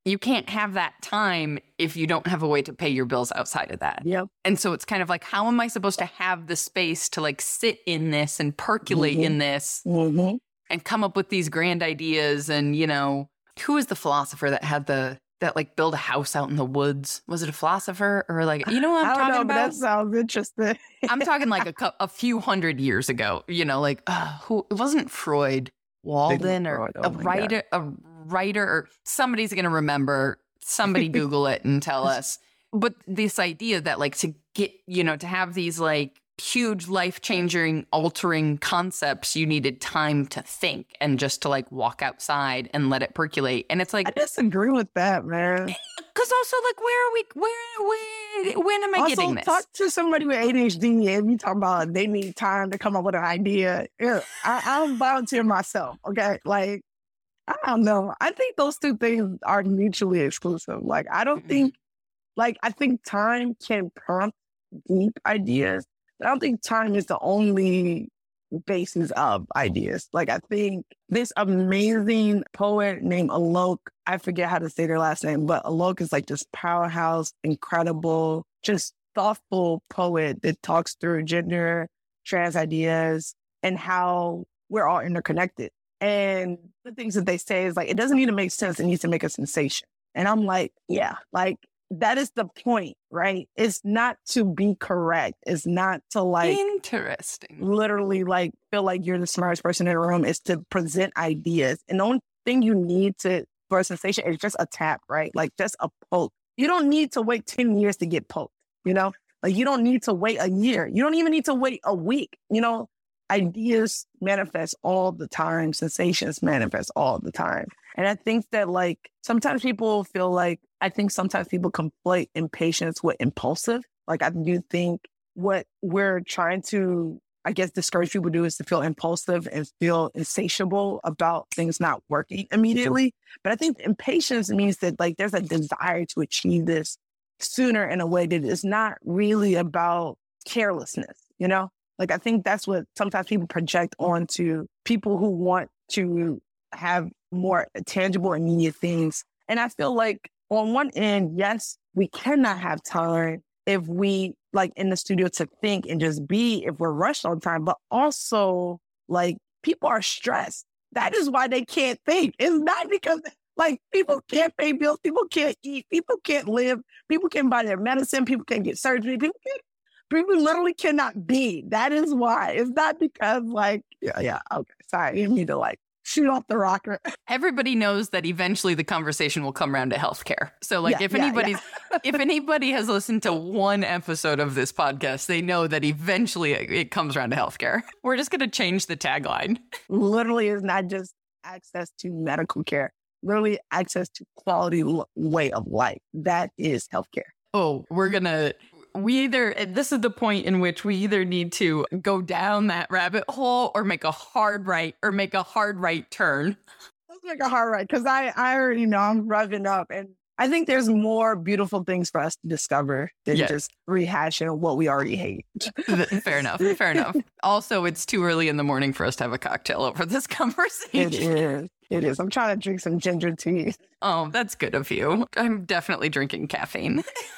you can't have that time if you don't have a way to pay your bills outside of that. Yep. And so it's kind of like, how am I supposed to have the space to like sit in this and percolate Mm-hmm. in this Mm-hmm. and come up with these grand ideas? And, you know, who was the philosopher that had the, that like build a house out in the woods? Was it a philosopher or like, you know what I'm I don't talking know, about? but that sounds interesting. I'm talking like a, cou- a few hundred years ago, you know, like uh, who, it wasn't Freud, Walden or Freud, oh a my writer, a writer or somebody's going to remember. Somebody Google it and tell us. But this idea that like to get, you know, to have these like huge life changing, altering concepts, you needed time to think and just to like walk outside and let it percolate. And it's like, I disagree with that, man. because also like, where are we, where, where, when am I Also, getting this? talk to somebody with A D H D and you talk about they need time to come up with an idea. Yeah, I, I'll volunteer myself, okay? Like, I don't know. I think those two things are mutually exclusive. Like, I don't think, like, I think time can prompt deep ideas, but I don't think time is the only basis of ideas. Like, I think this amazing poet named Alok, I forget how to say their last name, but Alok is like this powerhouse, incredible, just thoughtful poet that talks through gender, trans ideas, and how we're all interconnected. And the things that they say is like, it doesn't need to make sense. It needs to make a sensation. And I'm like, yeah, like that is the point, right? It's not to be correct. It's not to like Interesting. literally like feel like you're the smartest person in the room. It's to present ideas. And the only thing you need to for a sensation is just a tap, right? Like just a poke. You don't need to wait ten years to get poked, you know? Like you don't need to wait a year. You don't even need to wait a week, you know? Ideas manifest all the time. Sensations manifest all the time. And I think that like sometimes people feel like, I think sometimes people conflate impatience with impulsive. Like I do think what we're trying to, I guess, discourage people to do is to feel impulsive and feel insatiable about things not working immediately. But I think impatience means that like there's a desire to achieve this sooner in a way that is not really about carelessness, you know? Like, I think that's what sometimes people project onto people who want to have more tangible, immediate things. And I feel like on one end, yes, we cannot have time if we like in the studio to think and just be if we're rushed on time, but also like people are stressed. That is why they can't think. It's not because like people can't pay bills, people can't eat, people can't live, people can't buy their medicine, people can't get surgery, people can't. People literally cannot be. That is why. It's not because like, yeah, yeah, okay, sorry, you need to like shoot off the rocker. Everybody knows that eventually the conversation will come around to healthcare. So like Yeah, if yeah, anybody's, yeah. if anybody has listened to one episode of this podcast, they know that eventually it, it comes around to healthcare. We're just going to change the tagline. Literally, it's not just access to medical care. Literally, access to quality l- way of life. That is healthcare. Oh, we're going to... We either, this is the point in which we either need to go down that rabbit hole or make a hard right or make a hard right turn. Let's make a hard right because I, I already know I'm revving up. And I think there's more beautiful things for us to discover than Yes. just rehashing what we already hate. Fair enough. Fair enough. Also, it's too early in the morning for us to have a cocktail over this conversation. It is. It is. I'm trying to drink some ginger tea. Oh, that's good of you. I'm definitely drinking caffeine.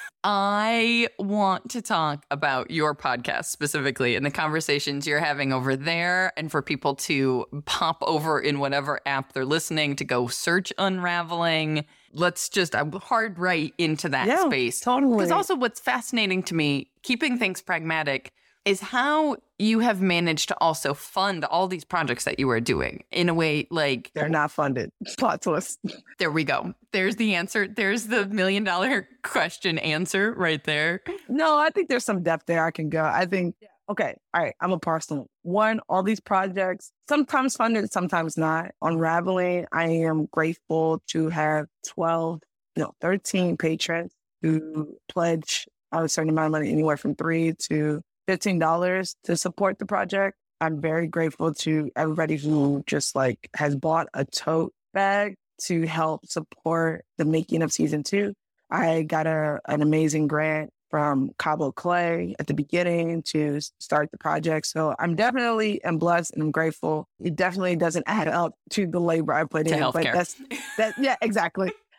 I want to talk about your podcast specifically and the conversations you're having over there, and for people to pop over in whatever app they're listening to go search Unraveling. Let's just uh, hard right into that Yeah, space. totally. Because also what's fascinating to me, keeping things pragmatic, is how you have managed to also fund all these projects that you are doing in a way like... They're not funded. Plot twist. There we go. There's the answer. There's the million dollar question answer right there. No, I think there's some depth there I can go. I think, okay, all right, I'm a parcel. One, all these projects, sometimes funded, sometimes not. Unraveling, I am grateful to have twelve, no, thirteen patrons who pledge a certain amount of money, anywhere from three to fifteen dollars to support the project. I'm very grateful to everybody who just like has bought a tote bag to help support the making of season two. I got a an amazing grant from Cabo Clay at the beginning to start the project. So I'm definitely am blessed and I'm grateful. It definitely doesn't add up to the labor I put To in. healthcare. But that's that yeah, exactly.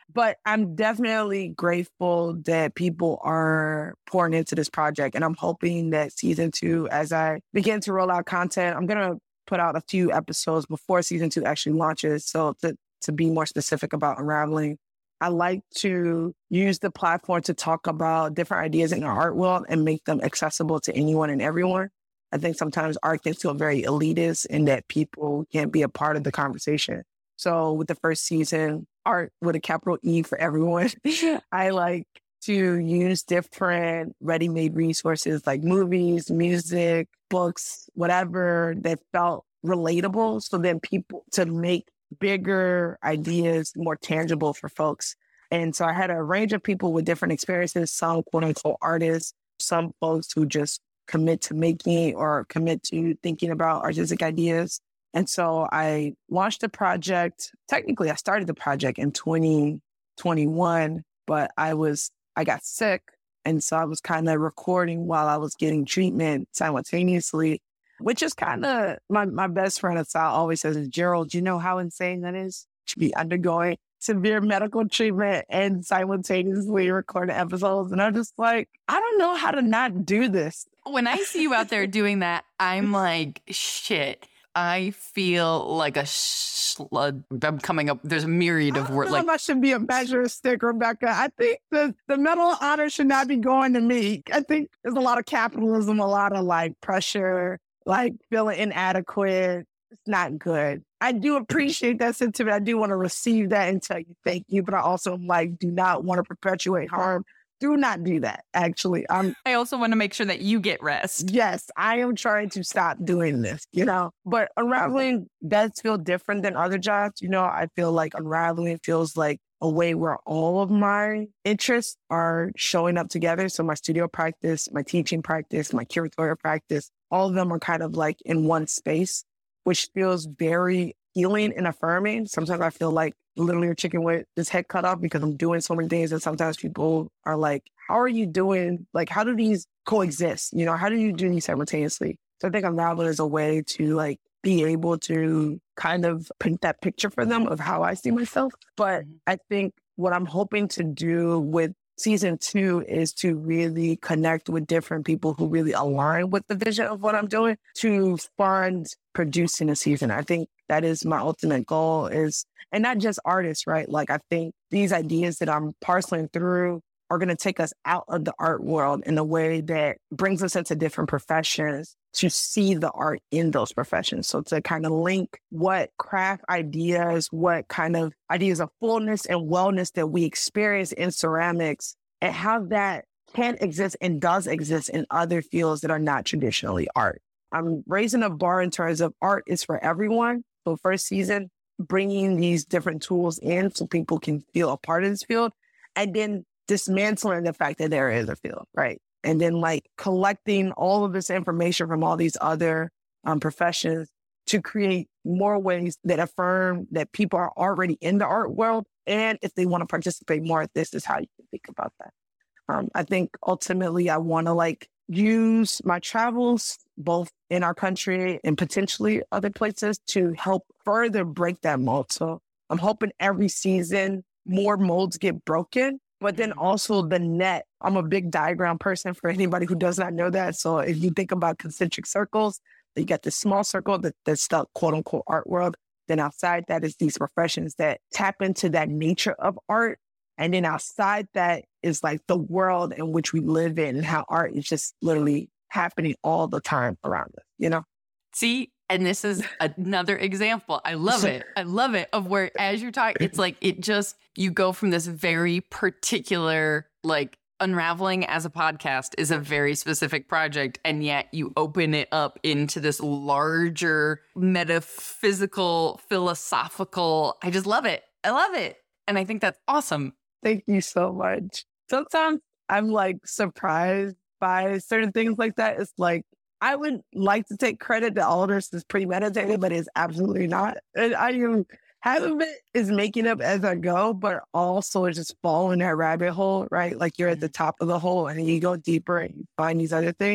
But I'm definitely grateful that people are pouring into this project. And I'm hoping that season two, as I begin to roll out content, I'm going to put out a few episodes before season two actually launches. So to, to be more specific about Unraveling, I like to use the platform to talk about different ideas in the art world and make them accessible to anyone and everyone. I think sometimes art can feel very elitist and that people can't be a part of the conversation. So with the first season, art with a capital E for everyone, I like to use different ready-made resources like movies, music, books, whatever that felt relatable. So then people to make bigger ideas more tangible for folks. And so I had a range of people with different experiences, some quote unquote artists, some folks who just commit to making or commit to thinking about artistic ideas. And so I launched the project. Technically, I started the project in twenty twenty-one, but I was, I got sick. And so I was kind of recording while I was getting treatment simultaneously, which is kind of my, my best friend at Sal always says, Gerald, do you know how insane that is to be undergoing severe medical treatment and simultaneously recording episodes? And I'm just like, I don't know how to not do this. When I see you out there doing that, I'm like, shit. I feel like a slud. I'm coming up. There's a myriad of words. Like that should be a measure stick, Rebecca. I think the, the medal of honor should not be going to me. I think there's a lot of capitalism, a lot of like pressure, like feeling inadequate. It's not good. I do appreciate that sentiment. I do want to receive that and tell you thank you, but I also like do not want to perpetuate harm. Do not do that, actually. I'm, I also want to make sure that you get rest. Yes, I am trying to stop doing this, you know. But Unraveling does feel different than other jobs. You know, I feel like Unraveling feels like a way where all of my interests are showing up together. So my studio practice, my teaching practice, my curatorial practice, all of them are kind of like in one space, which feels very healing and affirming. Sometimes I feel like literally a chicken with its head cut off because I'm doing so many things. And sometimes people are like, how are you doing? Like, how do these coexist? You know, how do you do these simultaneously? So I think Unraveling is a way to like be able to kind of paint that picture for them of how I see myself. But I think what I'm hoping to do with season two is to really connect with different people who really align with the vision of what I'm doing to fund producing a season. I think that is my ultimate goal is, and not just artists, right? Like I think these ideas that I'm parceling through are going to take us out of the art world in a way that brings us into different professions to see the art in those professions. So to kind of link what craft ideas, what kind of ideas of fullness and wellness that we experience in ceramics and how that can exist and does exist in other fields that are not traditionally art. I'm raising a bar in terms of art is for everyone. So first season, bringing these different tools in so people can feel a part of this field and then dismantling the fact that there is a field, right? And then like collecting all of this information from all these other um, professions to create more ways that affirm that people are already in the art world. And if they want to participate more, this is how you can think about that. Um, I think ultimately I want to like use my travels, both in our country and potentially other places, to help further break that mold. So I'm hoping every season more molds get broken. But then also the net, I'm a big diagram person for anybody who does not know that. So if you think about concentric circles, you got this small circle that, that's the quote unquote art world. Then outside that is these professions that tap into that nature of art. And then outside that is like the world in which we live in and how art is just literally happening all the time around us, you know? See, and this is another example. I love it. I love it of where as you're talking, it's like it just, you go from this very particular, like Unraveling as a podcast is a very specific project. And yet you open it up into this larger metaphysical, philosophical. I just love it. I love it. And I think that's awesome. Thank you so much. Sometimes I'm like surprised by certain things like that. It's like, I would like to take credit that all of this is premeditated, but it's absolutely not. And I am, half of it is making up as I go, but also just fall in that rabbit hole, right? Like you're at the top of the hole and then you go deeper and you find these other things.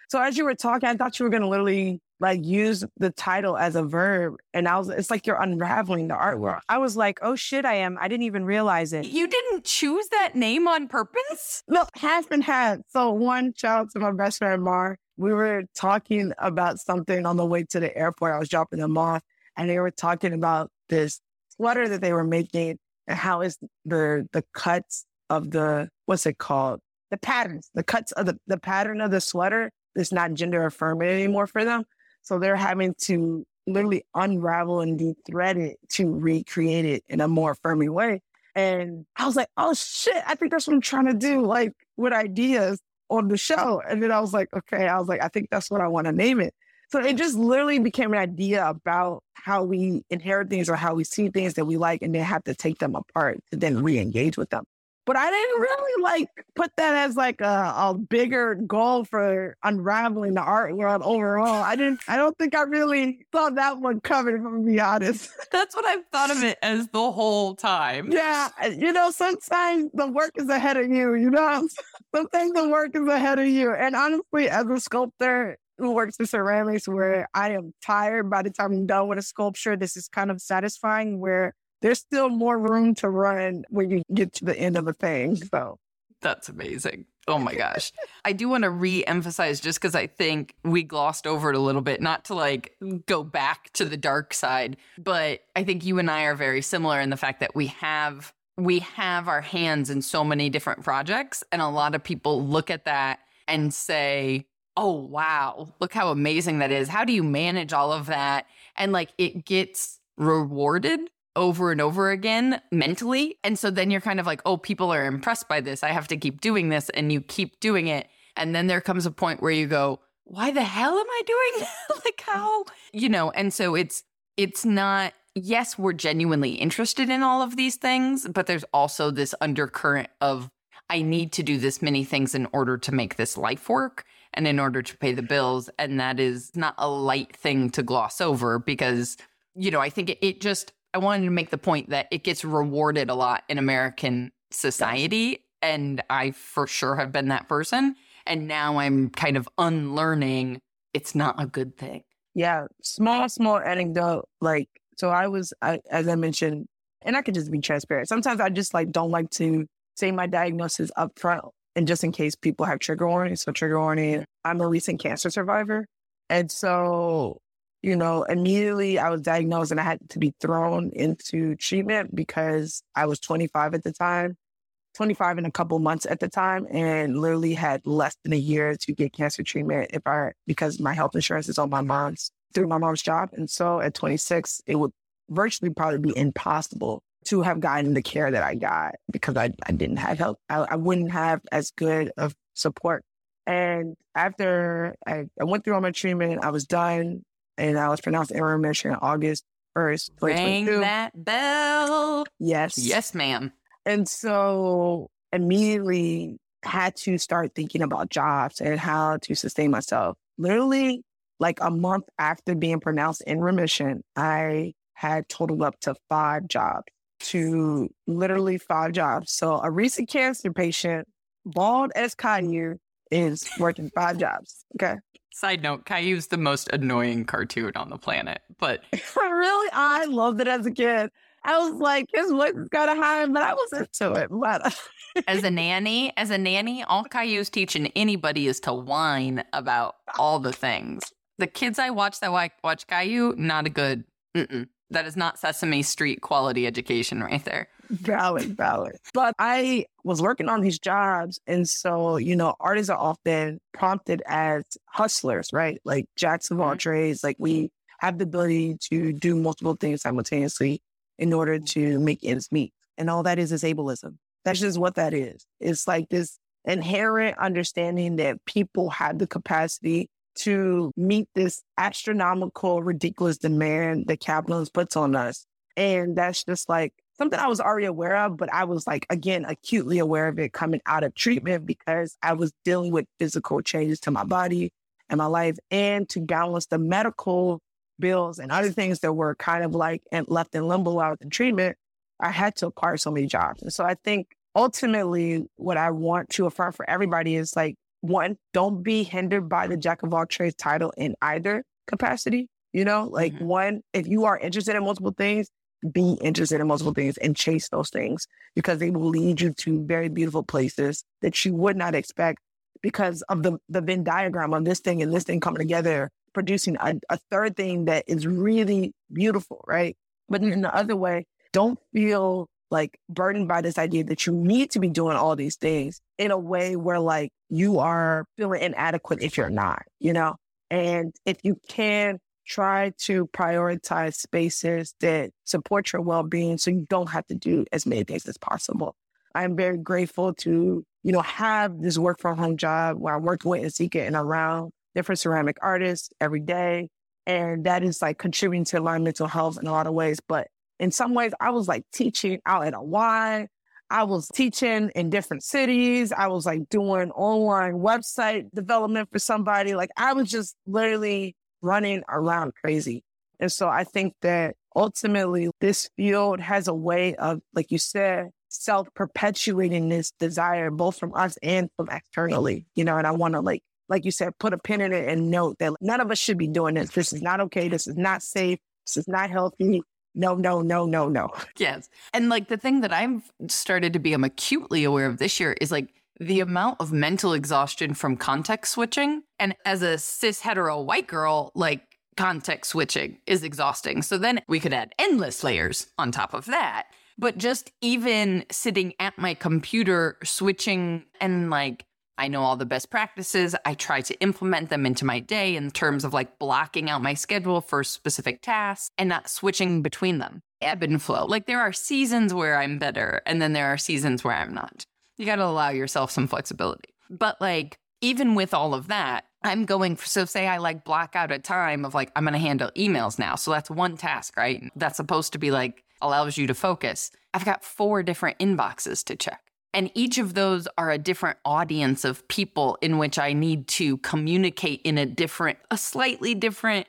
So as you were talking, I thought you were going to literally like use the title as a verb. And I was, it's like you're unraveling the art world. I was like, oh shit, I am. I didn't even realize it. You didn't choose that name on purpose? No, half and half. So one, shout out to my best friend, Mar. We were talking about something on the way to the airport. I was dropping them off and they were talking about this sweater that they were making and how is the, the cuts of the, what's it called? The patterns, the cuts of the, the pattern of the sweater is not gender affirming anymore for them. So they're having to literally unravel and de-thread it to recreate it in a more affirming way. And I was like, oh shit, I think that's what I'm trying to do, like with ideas on the show. And then I was like, okay, I was like, I think that's what I want to name it. So it just literally became an idea about how we inherit things or how we see things that we like and then have to take them apart to then re-engage with them. But I didn't really like put that as like a, a bigger goal for unraveling the art world overall. I didn't, I don't think I really thought that one coming, if I'm gonna be honest. That's what I've thought of it as the whole time. Yeah. You know, sometimes the work is ahead of you, you know? Sometimes the work is ahead of you. And honestly, as a sculptor who works in ceramics where I am tired by the time I'm done with a sculpture, this is kind of satisfying where there's still more room to run when you get to the end of a thing. So that's amazing. Oh my gosh. I do want to re-emphasize just because I think we glossed over it a little bit, not to like go back to the dark side, but I think you and I are very similar in the fact that we have we have our hands in so many different projects. And a lot of people look at that and say, oh, wow, look how amazing that is. How do you manage all of that? And like it gets rewarded over and over again mentally. And so then you're kind of like, oh, people are impressed by this. I have to keep doing this. And you keep doing it. And then there comes a point where you go, why the hell am I doing that? Like how, you know, and so it's, it's not, yes, we're genuinely interested in all of these things, but there's also this undercurrent of, I need to do this many things in order to make this life work and in order to pay the bills. And that is not a light thing to gloss over because, you know, I think it, it just, I wanted to make the point that it gets rewarded a lot in American society. And I for sure have been that person. And now I'm kind of unlearning it's not a good thing. Yeah. Small, small anecdote. Like, so I was, I, as I mentioned, and I could just be transparent. Sometimes I just like don't like to say my diagnosis up front and just in case people have trigger warnings. So trigger warning, I'm a recent cancer survivor. And so, you know, immediately I was diagnosed and I had to be thrown into treatment because I was twenty-five at the time, twenty-five in a couple months at the time, and literally had less than a year to get cancer treatment if I, because my health insurance is on my mom's, through my mom's job. And so at twenty-six, it would virtually probably be impossible to have gotten the care that I got because I, I didn't have help. I, I wouldn't have as good of support. And after I, I went through all my treatment, I was done. And I was pronounced in remission on August first, twenty twenty-two. Ring that bell. Yes. Yes, ma'am. And so immediately had to start thinking about jobs and how to sustain myself. Literally, like a month after being pronounced in remission, I had totaled up to five jobs, to literally five jobs. So a recent cancer patient, bald as Caillou, is working five jobs. Okay. Side note, Caillou's the most annoying cartoon on the planet, but... Really? I loved it as a kid. I was like, his voice is kind of high, but I was into it. But... as a nanny, as a nanny, all Caillou's teaching anybody is to whine about all the things. The kids I watch that watch Caillou, not a good... Mm-mm. That is not Sesame Street quality education right there. Valid, valid. But I was working on these jobs. And so, you know, artists are often prompted as hustlers, right? Like jacks of all trades. Like we have the ability to do multiple things simultaneously in order to make ends meet. And all that is is ableism. That's just what that is. It's like this inherent understanding that people have the capacity to meet this astronomical, ridiculous demand that capitalism puts on us. And that's just like something I was already aware of, but I was like, again, acutely aware of it coming out of treatment because I was dealing with physical changes to my body and my life, and to balance the medical bills and other things that were kind of like and left in limbo while I was in treatment. I had to acquire so many jobs. And so I think ultimately what I want to affirm for everybody is like, one, don't be hindered by the jack of all trades title in either capacity. You know, like mm-hmm. one, if you are interested in multiple things, be interested in multiple things and chase those things because they will lead you to very beautiful places that you would not expect because of the, the Venn diagram of this thing and this thing coming together, producing a, a third thing that is really beautiful, right? But in the other way, don't feel like burdened by this idea that you need to be doing all these things in a way where like you are feeling inadequate if you're not, you know? And if you can, try to prioritize spaces that support your well-being so you don't have to do as many things as possible. I'm very grateful to, you know, have this work from home job where I'm working with Azika and around different ceramic artists every day. And that is like contributing to my mental health in a lot of ways. But in some ways, I was like teaching out at a Y. I was teaching in different cities. I was like doing online website development for somebody. Like I was just literally running around crazy. And so I think that ultimately this field has a way of, like you said, self-perpetuating this desire, both from us and from externally, you know, and I want to like, like you said, put a pin in it and note that none of us should be doing this. This is not okay. This is not safe. This is not healthy. No, no, no, no, no. Yes. And like the thing that I've started to become acutely aware of this year is like the amount of mental exhaustion from context switching. And as a cis hetero white girl, like context switching is exhausting. So then we could add endless layers on top of that. But just even sitting at my computer switching and like, I know all the best practices. I try to implement them into my day in terms of like blocking out my schedule for specific tasks and not switching between them. Ebb and flow. Like there are seasons where I'm better and then there are seasons where I'm not. You got to allow yourself some flexibility. But like, even with all of that, I'm going for, so say I like block out a time of like, I'm going to handle emails now. So that's one task, right? That's supposed to be like, allows you to focus. I've got four different inboxes to check. And each of those are a different audience of people in which I need to communicate in a different, a slightly different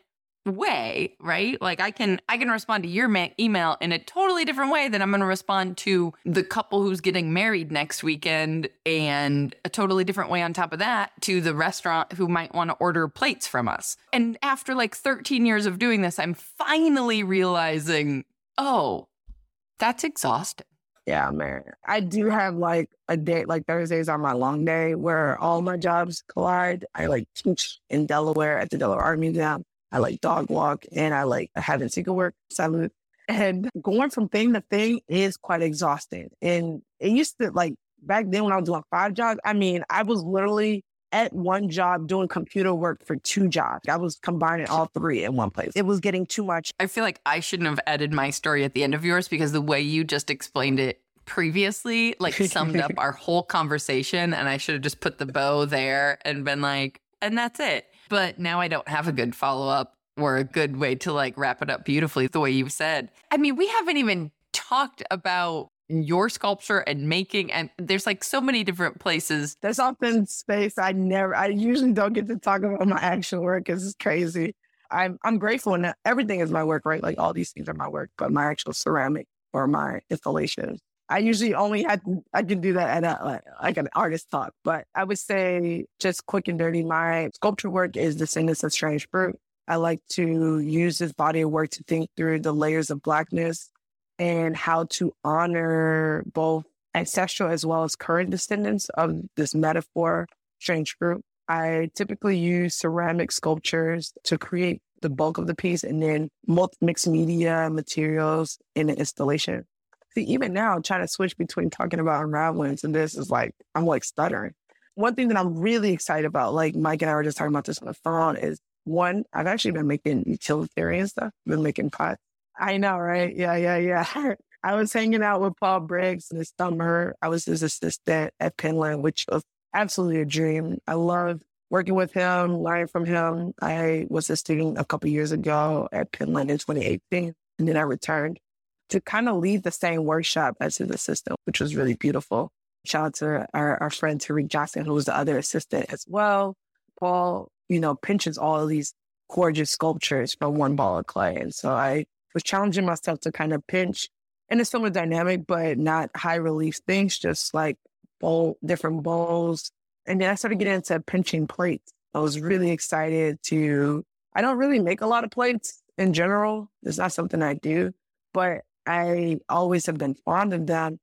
way, right? Like I can I can respond to your ma- email in a totally different way than I'm going to respond to the couple who's getting married next weekend, and a totally different way on top of that to the restaurant who might want to order plates from us. And after like thirteen years of doing this, I'm finally realizing, oh, that's exhausting. Yeah, man. I do have like a day, like Thursdays are my long day where all my jobs collide. I like teach in Delaware at the Delaware Art Museum. I like dog walk and I like have Azika work. Salute. And going from thing to thing is quite exhausting. And it used to like back then when I was doing five jobs, I mean, I was literally at one job doing computer work for two jobs. I was combining all three in one place. It was getting too much. I feel like I shouldn't have added my story at the end of yours because the way you just explained it previously, like summed up our whole conversation. And I should have just put the bow there and been like, and that's it. But now I don't have a good follow-up or a good way to like wrap it up beautifully the way you said. I mean, we haven't even talked about your sculpture and making, and there's like so many different places. There's often space I never, I usually don't get to talk about my actual work because it's crazy. I'm I'm grateful and everything is my work, right? Like all these things are my work, but my actual ceramic or my installations, I usually only had to, I can do that at a, like, like an artist talk. But I would say just quick and dirty, my sculpture work is Descendants of Strange Fruit. I like to use this body of work to think through the layers of Blackness and how to honor both ancestral as well as current descendants of this metaphor, strange fruit. I typically use ceramic sculptures to create the bulk of the piece and then mixed media materials in the installation. See, even now, trying to switch between talking about unravelings and this is like, I'm like stuttering. One thing that I'm really excited about, like Mike and I were just talking about this on the phone, is one, I've actually been making utilitarian stuff, been making pots. I know, right? Yeah, yeah, yeah. I was hanging out with Paul Briggs this summer. I was his assistant at Penland, which was absolutely a dream. I love working with him, learning from him. I was a student a couple years ago at Penland in twenty eighteen, and then I returned to kind of lead the same workshop as his assistant, which was really beautiful. Shout out to our, our friend Tariq Johnson, who was the other assistant as well. Paul, you know, pinches all of these gorgeous sculptures from one ball of clay. And so I was challenging myself to kind of pinch in a similar dynamic, but not high relief things, just like bowl, different bowls, And then I started getting into pinching plates. I was really excited to, I don't really make a lot of plates in general. It's not something I do, but I always have been fond of them.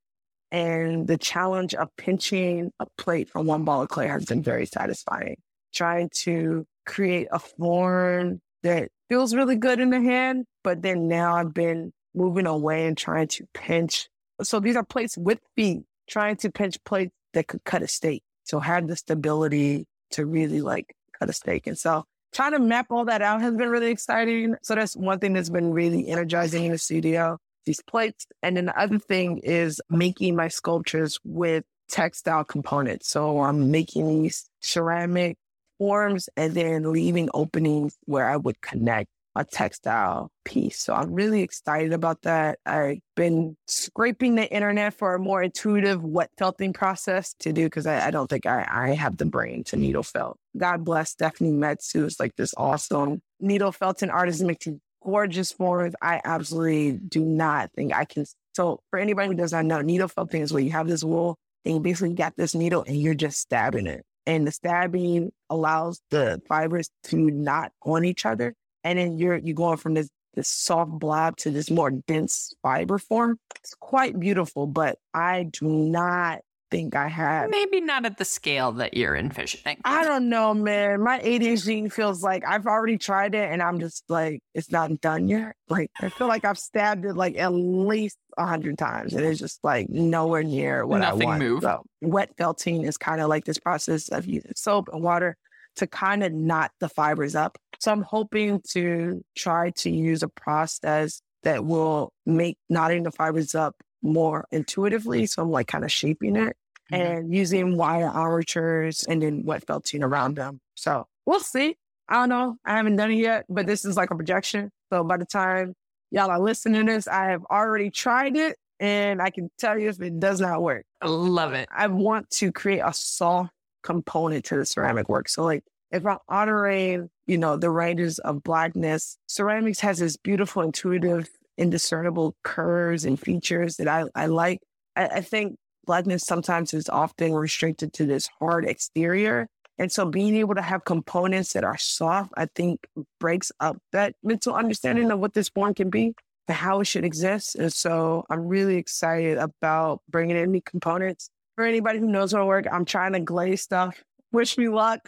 And the challenge of pinching a plate from one ball of clay has been very satisfying. Trying to create a form that feels really good in the hand, but then now I've been moving away and trying to pinch. So these are plates with feet, trying to pinch plates that could cut a steak. So have the stability to really like cut a steak. And so trying to map all that out has been really exciting. So that's one thing that's been really energizing in the studio, these plates. And then the other thing is making my sculptures with textile components. So I'm making these ceramic forms and then leaving openings where I would connect a textile piece. So I'm really excited about that. I've been scraping the internet for a more intuitive wet felting process to do because I, I don't think I, I have the brain to needle felt. God bless Stephanie Metz, who's like this awesome needle felting artist, making gorgeous forms. I absolutely do not think I can. So for anybody who does not know, needle felting is where you have this wool and you basically got this needle and you're just stabbing it. And the stabbing allows the fibers to knot on each other. And then you're you're going from this, this soft blob to this more dense fiber form. It's quite beautiful, but I do not think I have. Maybe not at the scale that you're envisioning. I don't know, man. My A D H D feels like I've already tried it and I'm just like, it's not done yet. Like, I feel like I've stabbed it like at least a hundred times and it's just like nowhere near what Nothing I want. Moved. So wet felting is kind of like this process of using soap and water to kind of knot the fibers up. So I'm hoping to try to use a process that will make knotting the fibers up more intuitively. So I'm like kind of shaping it mm-hmm. and using wire armatures and then wet felting around them. So we'll see. I don't know. I haven't done it yet, but this is like a projection. So by the time y'all are listening to this, I have already tried it and I can tell you if it does not work. I love it. I want to create a soft component to the ceramic work. So like if I'm honoring, you know, the ranges of Blackness, ceramics has this beautiful, intuitive, indiscernible curves and features that I, I like. I, I think Blackness sometimes is often restricted to this hard exterior. And so being able to have components that are soft, I think breaks up that mental understanding of what this form can be and how it should exist. And so I'm really excited about bringing in new components. For anybody who knows my work, I'm trying to glaze stuff. Wish me luck.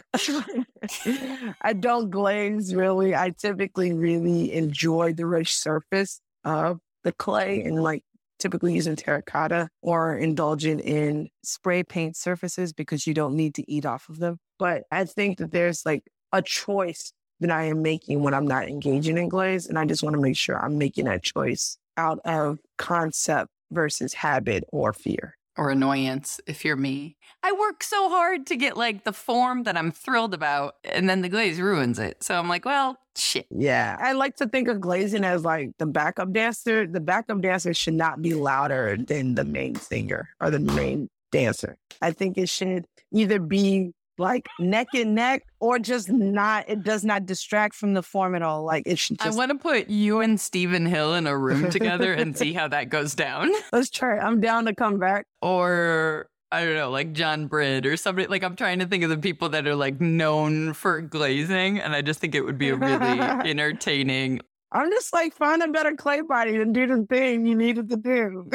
I don't glaze really. I typically really enjoy the rich surface of the clay and like typically using terracotta or indulging in spray paint surfaces because you don't need to eat off of them. But I think that there's like a choice that I am making when I'm not engaging in glaze. And I just want to make sure I'm making that choice out of concept versus habit or fear. Or annoyance, if you're me. I work so hard to get like the form that I'm thrilled about, and then the glaze ruins it. So I'm like, well, shit. Yeah. I like to think of glazing as like the backup dancer. The backup dancer should not be louder than the main singer or the main dancer. I think it should either be like neck and neck or just not, it does not distract from the form at all. Like it should just... I want to put you and Stephen Hill in a room together and see how that goes down. Let's try it. I'm down to come back. Or I don't know, like John Britt or somebody. Like I'm trying to think of the people that are like known for glazing. And I just think it would be a really entertaining. I'm just like, find a better clay body and do the thing you needed to do.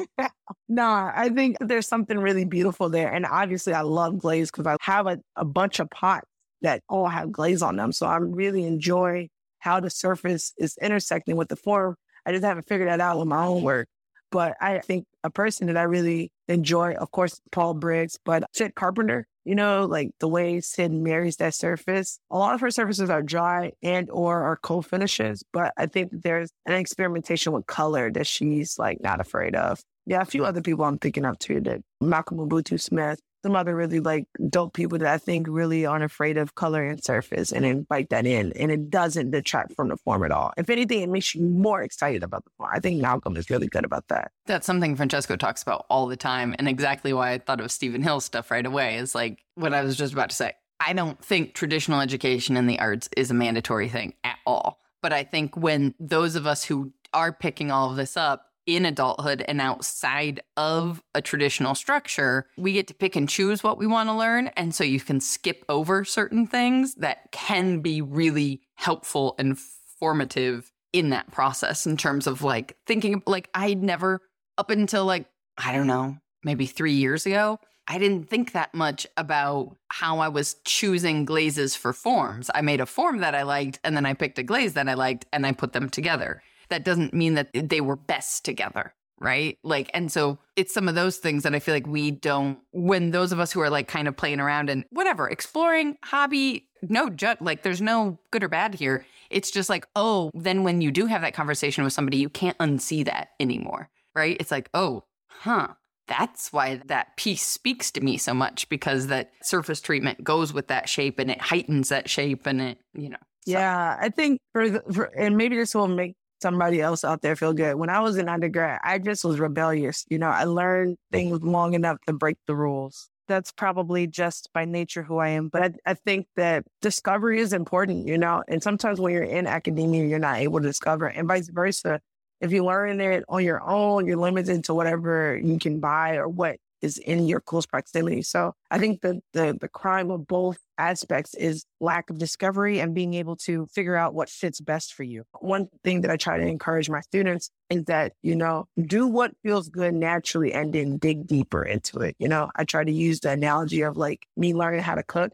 Nah, I think there's something really beautiful there. And obviously I love glaze because I have a, a bunch of pots that all have glaze on them. So I'm really enjoying how the surface is intersecting with the form. I just haven't figured that out with my own work. But I think a person that I really enjoy, of course, Paul Briggs, but Sid Carpenter, you know, like the way Sid marries that surface. A lot of her surfaces are dry and or are cold finishes, but I think there's an experimentation with color that she's like not afraid of. Yeah, a few other people I'm thinking of too, that Malcolm Mobutu Smith, some other really like dope people that I think really aren't afraid of color and surface and invite that in. And it doesn't detract from the form at all. If anything, it makes you more excited about the form. I think Malcolm is really good about that. That's something Francesco talks about all the time. And exactly why I thought of Stephen Hill stuff right away is like what I was just about to say. I don't think traditional education in the arts is a mandatory thing at all. But I think when those of us who are picking all of this up in adulthood and outside of a traditional structure, we get to pick and choose what we want to learn. And so you can skip over certain things that can be really helpful and formative in that process in terms of like thinking, like I'd never, up until like, I don't know, maybe three years ago, I didn't think that much about how I was choosing glazes for forms. I made a form that I liked, and then I picked a glaze that I liked, and I put them together. That doesn't mean that they were best together, right? Like, and so it's some of those things that I feel like we don't, when those of us who are like kind of playing around and whatever, exploring, hobby, no judge, like there's no good or bad here. It's just like, oh, then when you do have that conversation with somebody, you can't unsee that anymore, right? It's like, oh, huh. That's why that piece speaks to me so much, because that surface treatment goes with that shape and it heightens that shape and it, you know. So. Yeah, I think for, the, for, and maybe this will make somebody else out there feel good. When I was in undergrad, I just was rebellious. You know, I learned things long enough to break the rules. That's probably just by nature who I am. But I, I think that discovery is important, you know, and sometimes when you're in academia, you're not able to discover, and vice versa. If you learn it on your own, you're limited to whatever you can buy or what is in your close proximity. So I think the, the the crime of both aspects is lack of discovery and being able to figure out what fits best for you. One thing that I try to encourage my students is that, you know, do what feels good naturally and then dig deeper into it. You know, I try to use the analogy of like me learning how to cook.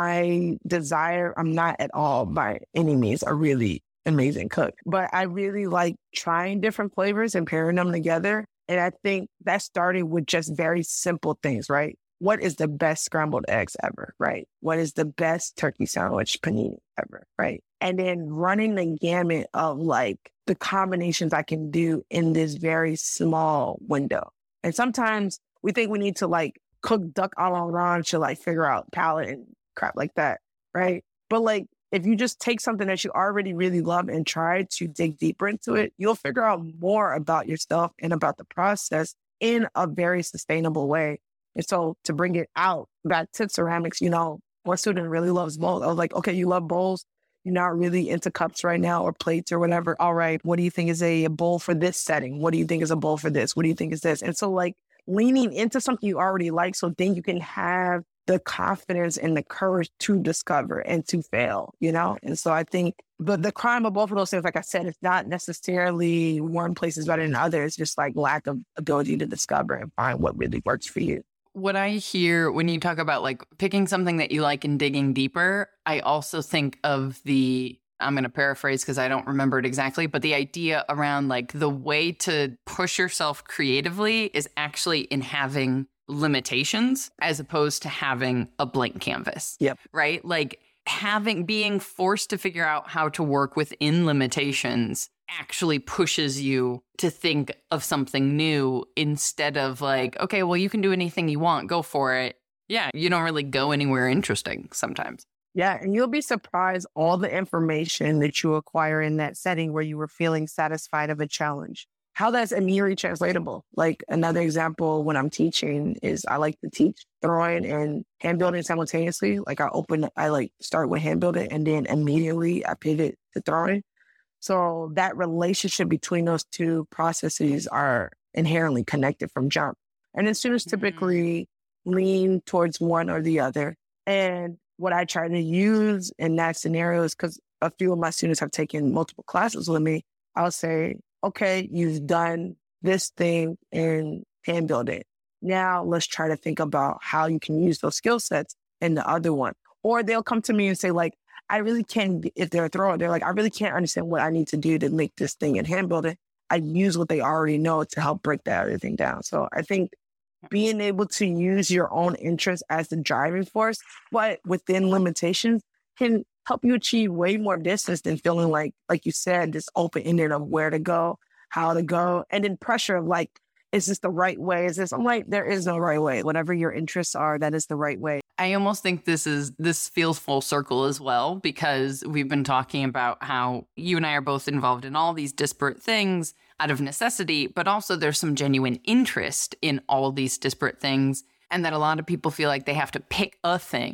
My desire, I'm not at all by any means a really amazing cook, but I really like trying different flavors and pairing them together. And I think that started with just very simple things, right? What is the best scrambled eggs ever, right? What is the best turkey sandwich panini ever, right? And then running the gamut of like the combinations I can do in this very small window. And sometimes we think we need to like cook duck a l'orange to like figure out palate and crap like that, right? But like, if you just take something that you already really love and try to dig deeper into it, you'll figure out more about yourself and about the process in a very sustainable way. And so to bring it out back to ceramics, you know, one student really loves bowls. I was like, okay, you love bowls. You're not really into cups right now or plates or whatever. All right, what do you think is a bowl for this setting? What do you think is a bowl for this? What do you think is this? And so like leaning into something you already like, so then you can have the confidence and the courage to discover and to fail, you know? And so I think the, the crime of both of those things, like I said, it's not necessarily one place is better than the other. It's just like lack of ability to discover and find what really works for you. What I hear when you talk about like picking something that you like and digging deeper, I also think of the, I'm going to paraphrase because I don't remember it exactly, but the idea around like the way to push yourself creatively is actually in having limitations as opposed to having a blank canvas. Yep. Right? Like having, being forced to figure out how to work within limitations actually pushes you to think of something new instead of like, okay, well, you can do anything you want, go for it. Yeah, you don't really go anywhere interesting sometimes. Yeah, and you'll be surprised all the information that you acquire in that setting where you were feeling satisfied of a challenge. How that's immediately translatable. Like another example when I'm teaching is I like to teach throwing and hand building simultaneously. Like I open, I like start with hand building and then immediately I pivot to throwing. So that relationship between those two processes are inherently connected from jump. And then students mm-hmm. typically lean towards one or the other. And what I try to use in that scenario is because a few of my students have taken multiple classes with me, I'll say, okay, you've done this thing in hand building. Now let's try to think about how you can use those skill sets in the other one. Or they'll come to me and say like, I really can't, if they're a thrower, they're like, I really can't understand what I need to do to make this thing in hand building. I use what they already know to help break that other thing down. So I think being able to use your own interest as the driving force, but within limitations, can help you achieve way more distance than feeling like, like you said, this open-ended of where to go, how to go, and then pressure of like, is this the right way? Is this, I'm like, there is no right way. Whatever your interests are, that is the right way. I almost think this is, this feels full circle as well, because we've been talking about how you and I are both involved in all these disparate things out of necessity, but also there's some genuine interest in all these disparate things. And that a lot of people feel like they have to pick a thing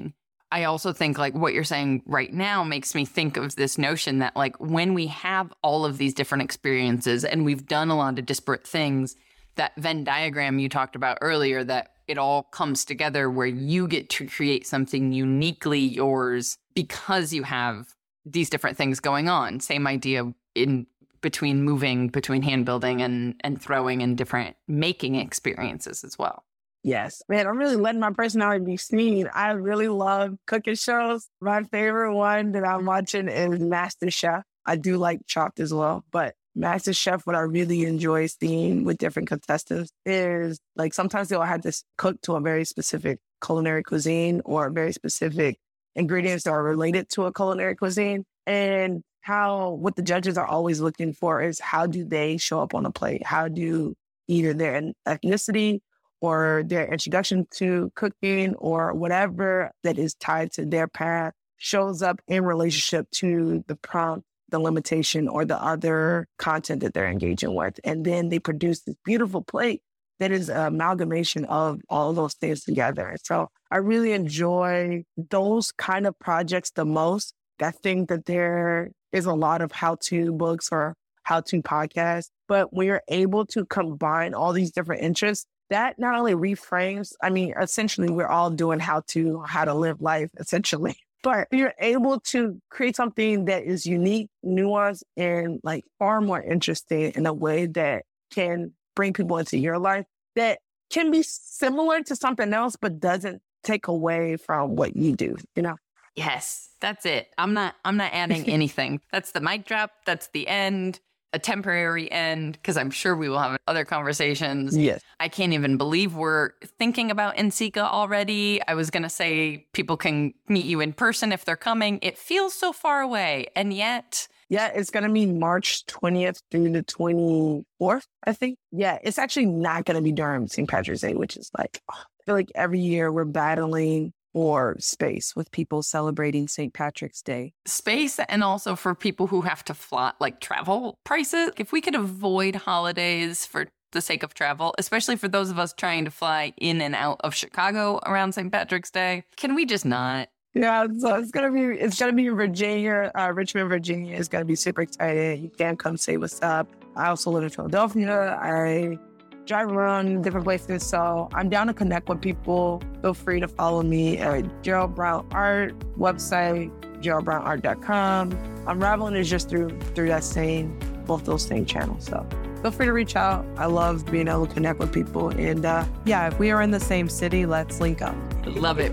I also think like what you're saying right now makes me think of this notion that like when we have all of these different experiences and we've done a lot of disparate things, that Venn diagram you talked about earlier, that it all comes together where you get to create something uniquely yours because you have these different things going on. Same idea in between moving, between hand building and, and throwing and different making experiences as well. Yes, man, I'm really letting my personality be seen. I really love cooking shows. My favorite one that I'm watching is MasterChef. I do like Chopped as well, but MasterChef, what I really enjoy seeing with different contestants is like sometimes they'll have to cook to a very specific culinary cuisine or very specific ingredients that are related to a culinary cuisine. And how what the judges are always looking for is how do they show up on a plate? How do either their ethnicity or their introduction to cooking or whatever that is tied to their path shows up in relationship to the prompt, the limitation, or the other content that they're engaging with. And then they produce this beautiful plate that is an amalgamation of all of those things together. So I really enjoy those kind of projects the most. I think that there is a lot of how-to books or how-to podcasts, but when you're able to combine all these different interests, that not only reframes, I mean, essentially we're all doing how to, how to live life, essentially. But you're able to create something that is unique, nuanced, and like far more interesting in a way that can bring people into your life that can be similar to something else, but doesn't take away from what you do, you know? Yes, that's it. I'm not, I'm not adding anything. That's the mic drop. That's the end. A temporary end, because I'm sure we will have other conversations. Yes. I can't even believe we're thinking about NCECA already. I was going to say people can meet you in person if they're coming. It feels so far away. And yet... Yeah, it's going to be March twentieth through the twenty-fourth, I think. Yeah, it's actually not going to be during Saint Patrick's Day, which is like, oh, I feel like every year we're battling for space with people celebrating Saint Patrick's Day. Space, and also for people who have to fly, like travel prices. If we could avoid holidays for the sake of travel, especially for those of us trying to fly in and out of Chicago around Saint Patrick's Day, can we just not? Yeah, so it's gonna be it's gonna be Virginia, uh, Richmond, Virginia is gonna be super excited. You can come say what's up. I also live in Philadelphia. I drive around different places, so I'm down to connect with people. Feel free to follow me at Gerald Brown Art website, gerald brown art dot com. Unraveling is just through through that same both those same channels. So feel free to reach out. I love being able to connect with people, and uh, yeah, if we are in the same city, let's link up. Love it.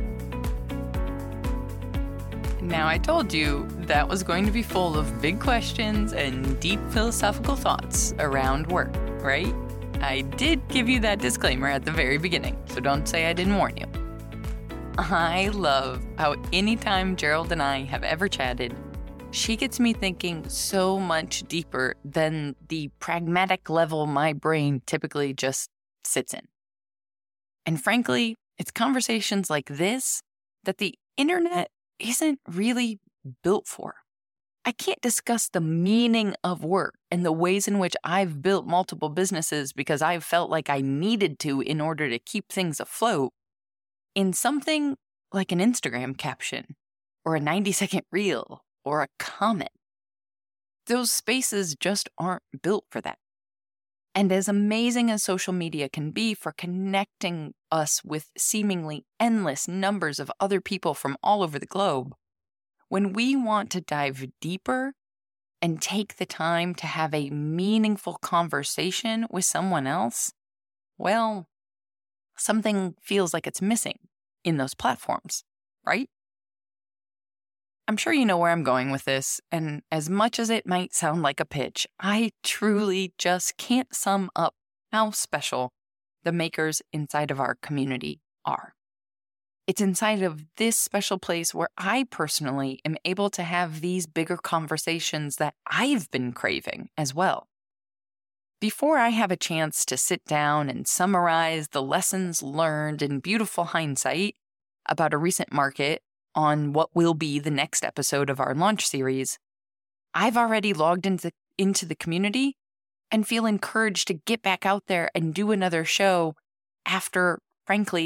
Now, I told you that was going to be full of big questions and deep philosophical thoughts around work, right? I did give you that disclaimer at the very beginning, so don't say I didn't warn you. I love how anytime Gerald and I have ever chatted, she gets me thinking so much deeper than the pragmatic level my brain typically just sits in. And frankly, it's conversations like this that the internet isn't really built for. I can't discuss the meaning of work and the ways in which I've built multiple businesses because I've felt like I needed to in order to keep things afloat in something like an Instagram caption or a ninety second reel or a comment. Those spaces just aren't built for that. And as amazing as social media can be for connecting us with seemingly endless numbers of other people from all over the globe, when we want to dive deeper and take the time to have a meaningful conversation with someone else, well, something feels like it's missing in those platforms, right? I'm sure you know where I'm going with this, and as much as it might sound like a pitch, I truly just can't sum up how special the makers inside of our community are. It's inside of this special place where I personally am able to have these bigger conversations that I've been craving as well. Before I have a chance to sit down and summarize the lessons learned in beautiful hindsight about a recent market on what will be the next episode of our launch series, I've already logged into, into the community and feel encouraged to get back out there and do another show after, frankly,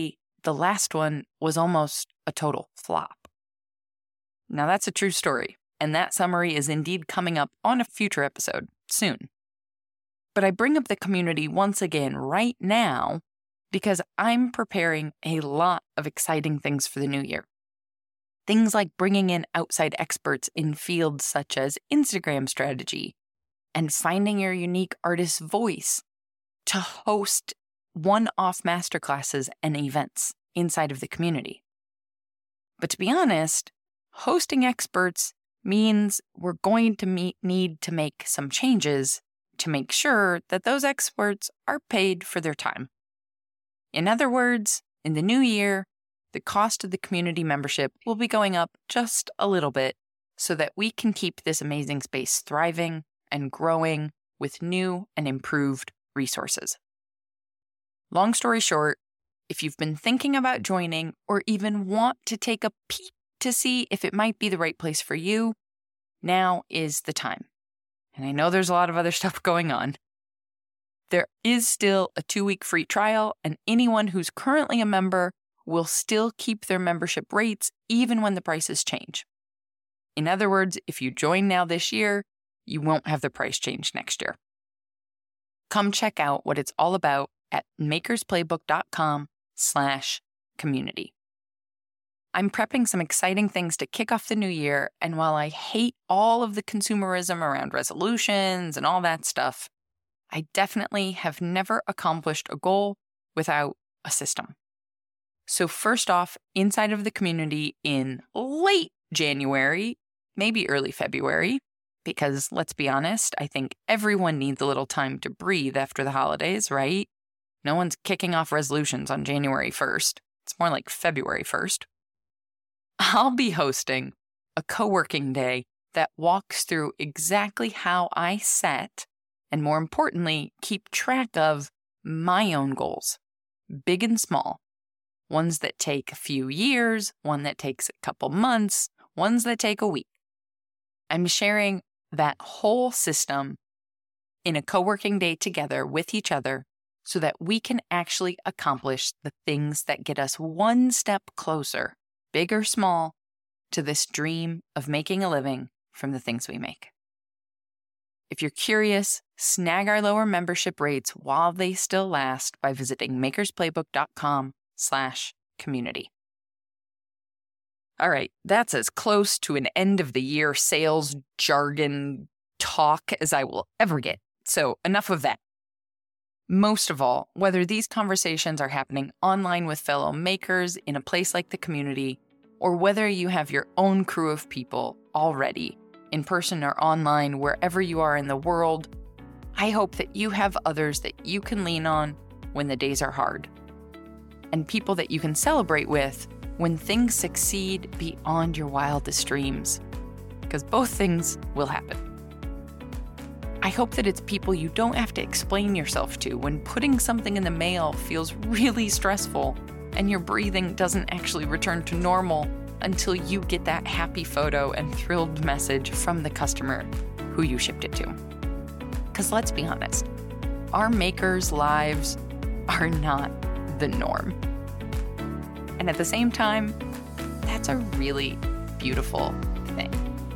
the last one was almost a total flop. Now that's a true story, and that summary is indeed coming up on a future episode soon. But I bring up the community once again right now because I'm preparing a lot of exciting things for the new year. Things like bringing in outside experts in fields such as Instagram strategy and finding your unique artist's voice to host one-off masterclasses and events inside of the community. But to be honest, hosting experts means we're going to meet, need to make some changes to make sure that those experts are paid for their time. In other words, in the new year, the cost of the community membership will be going up just a little bit so that we can keep this amazing space thriving and growing with new and improved resources. Long story short, if you've been thinking about joining or even want to take a peek to see if it might be the right place for you, now is the time. And I know there's a lot of other stuff going on. There is still a two-week free trial, and anyone who's currently a member will still keep their membership rates even when the prices change. In other words, if you join now this year, you won't have the price change next year. Come check out what it's all about at makersplaybook.com slash community. I'm prepping some exciting things to kick off the new year, and while I hate all of the consumerism around resolutions and all that stuff, I definitely have never accomplished a goal without a system. So first off, inside of the community in late January, maybe early February, because let's be honest, I think everyone needs a little time to breathe after the holidays, right? No one's kicking off resolutions on January first. It's more like February first. I'll be hosting a co-working day that walks through exactly how I set, and more importantly, keep track of my own goals, big and small. Ones that take a few years, one that takes a couple months, ones that take a week. I'm sharing that whole system in a co-working day together with each other so that we can actually accomplish the things that get us one step closer, big or small, to this dream of making a living from the things we make. If you're curious, snag our lower membership rates while they still last by visiting makersplaybook.com slash community. All right, that's as close to an end of the year sales jargon talk as I will ever get. So enough of that. Most of all, whether these conversations are happening online with fellow makers in a place like the community, or whether you have your own crew of people already, in person or online, wherever you are in the world, I hope that you have others that you can lean on when the days are hard, and people that you can celebrate with when things succeed beyond your wildest dreams, because both things will happen. I hope that it's people you don't have to explain yourself to when putting something in the mail feels really stressful and your breathing doesn't actually return to normal until you get that happy photo and thrilled message from the customer who you shipped it to. Because let's be honest, our makers' lives are not the norm. And at the same time, that's a really beautiful thing.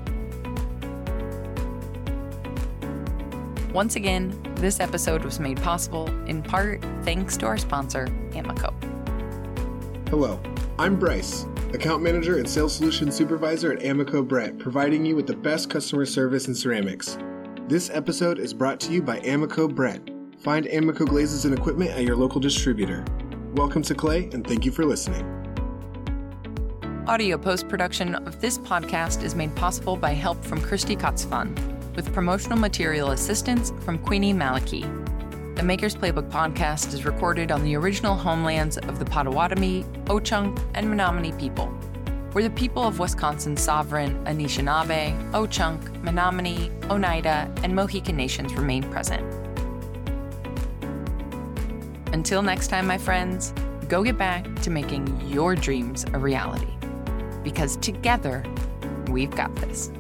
Once again, this episode was made possible in part thanks to our sponsor, Amoco. Hello, I'm Bryce, Account Manager and Sales Solution Supervisor at Amoco Brett, providing you with the best customer service in ceramics. This episode is brought to you by Amoco Brett. Find Amoco glazes and equipment at your local distributor. Welcome to Clay, and thank you for listening. Audio post-production of this podcast is made possible by help from Christy Kotzfan, with promotional material assistance from Queenie Maliki. The Maker's Playbook podcast is recorded on the original homelands of the Potawatomi, Ho-Chunk, and Menominee people, where the people of Wisconsin's sovereign Anishinaabe, Ho-Chunk, Menominee, Oneida, and Mohican nations remain present. Until next time, my friends, go get back to making your dreams a reality. Because together, we've got this.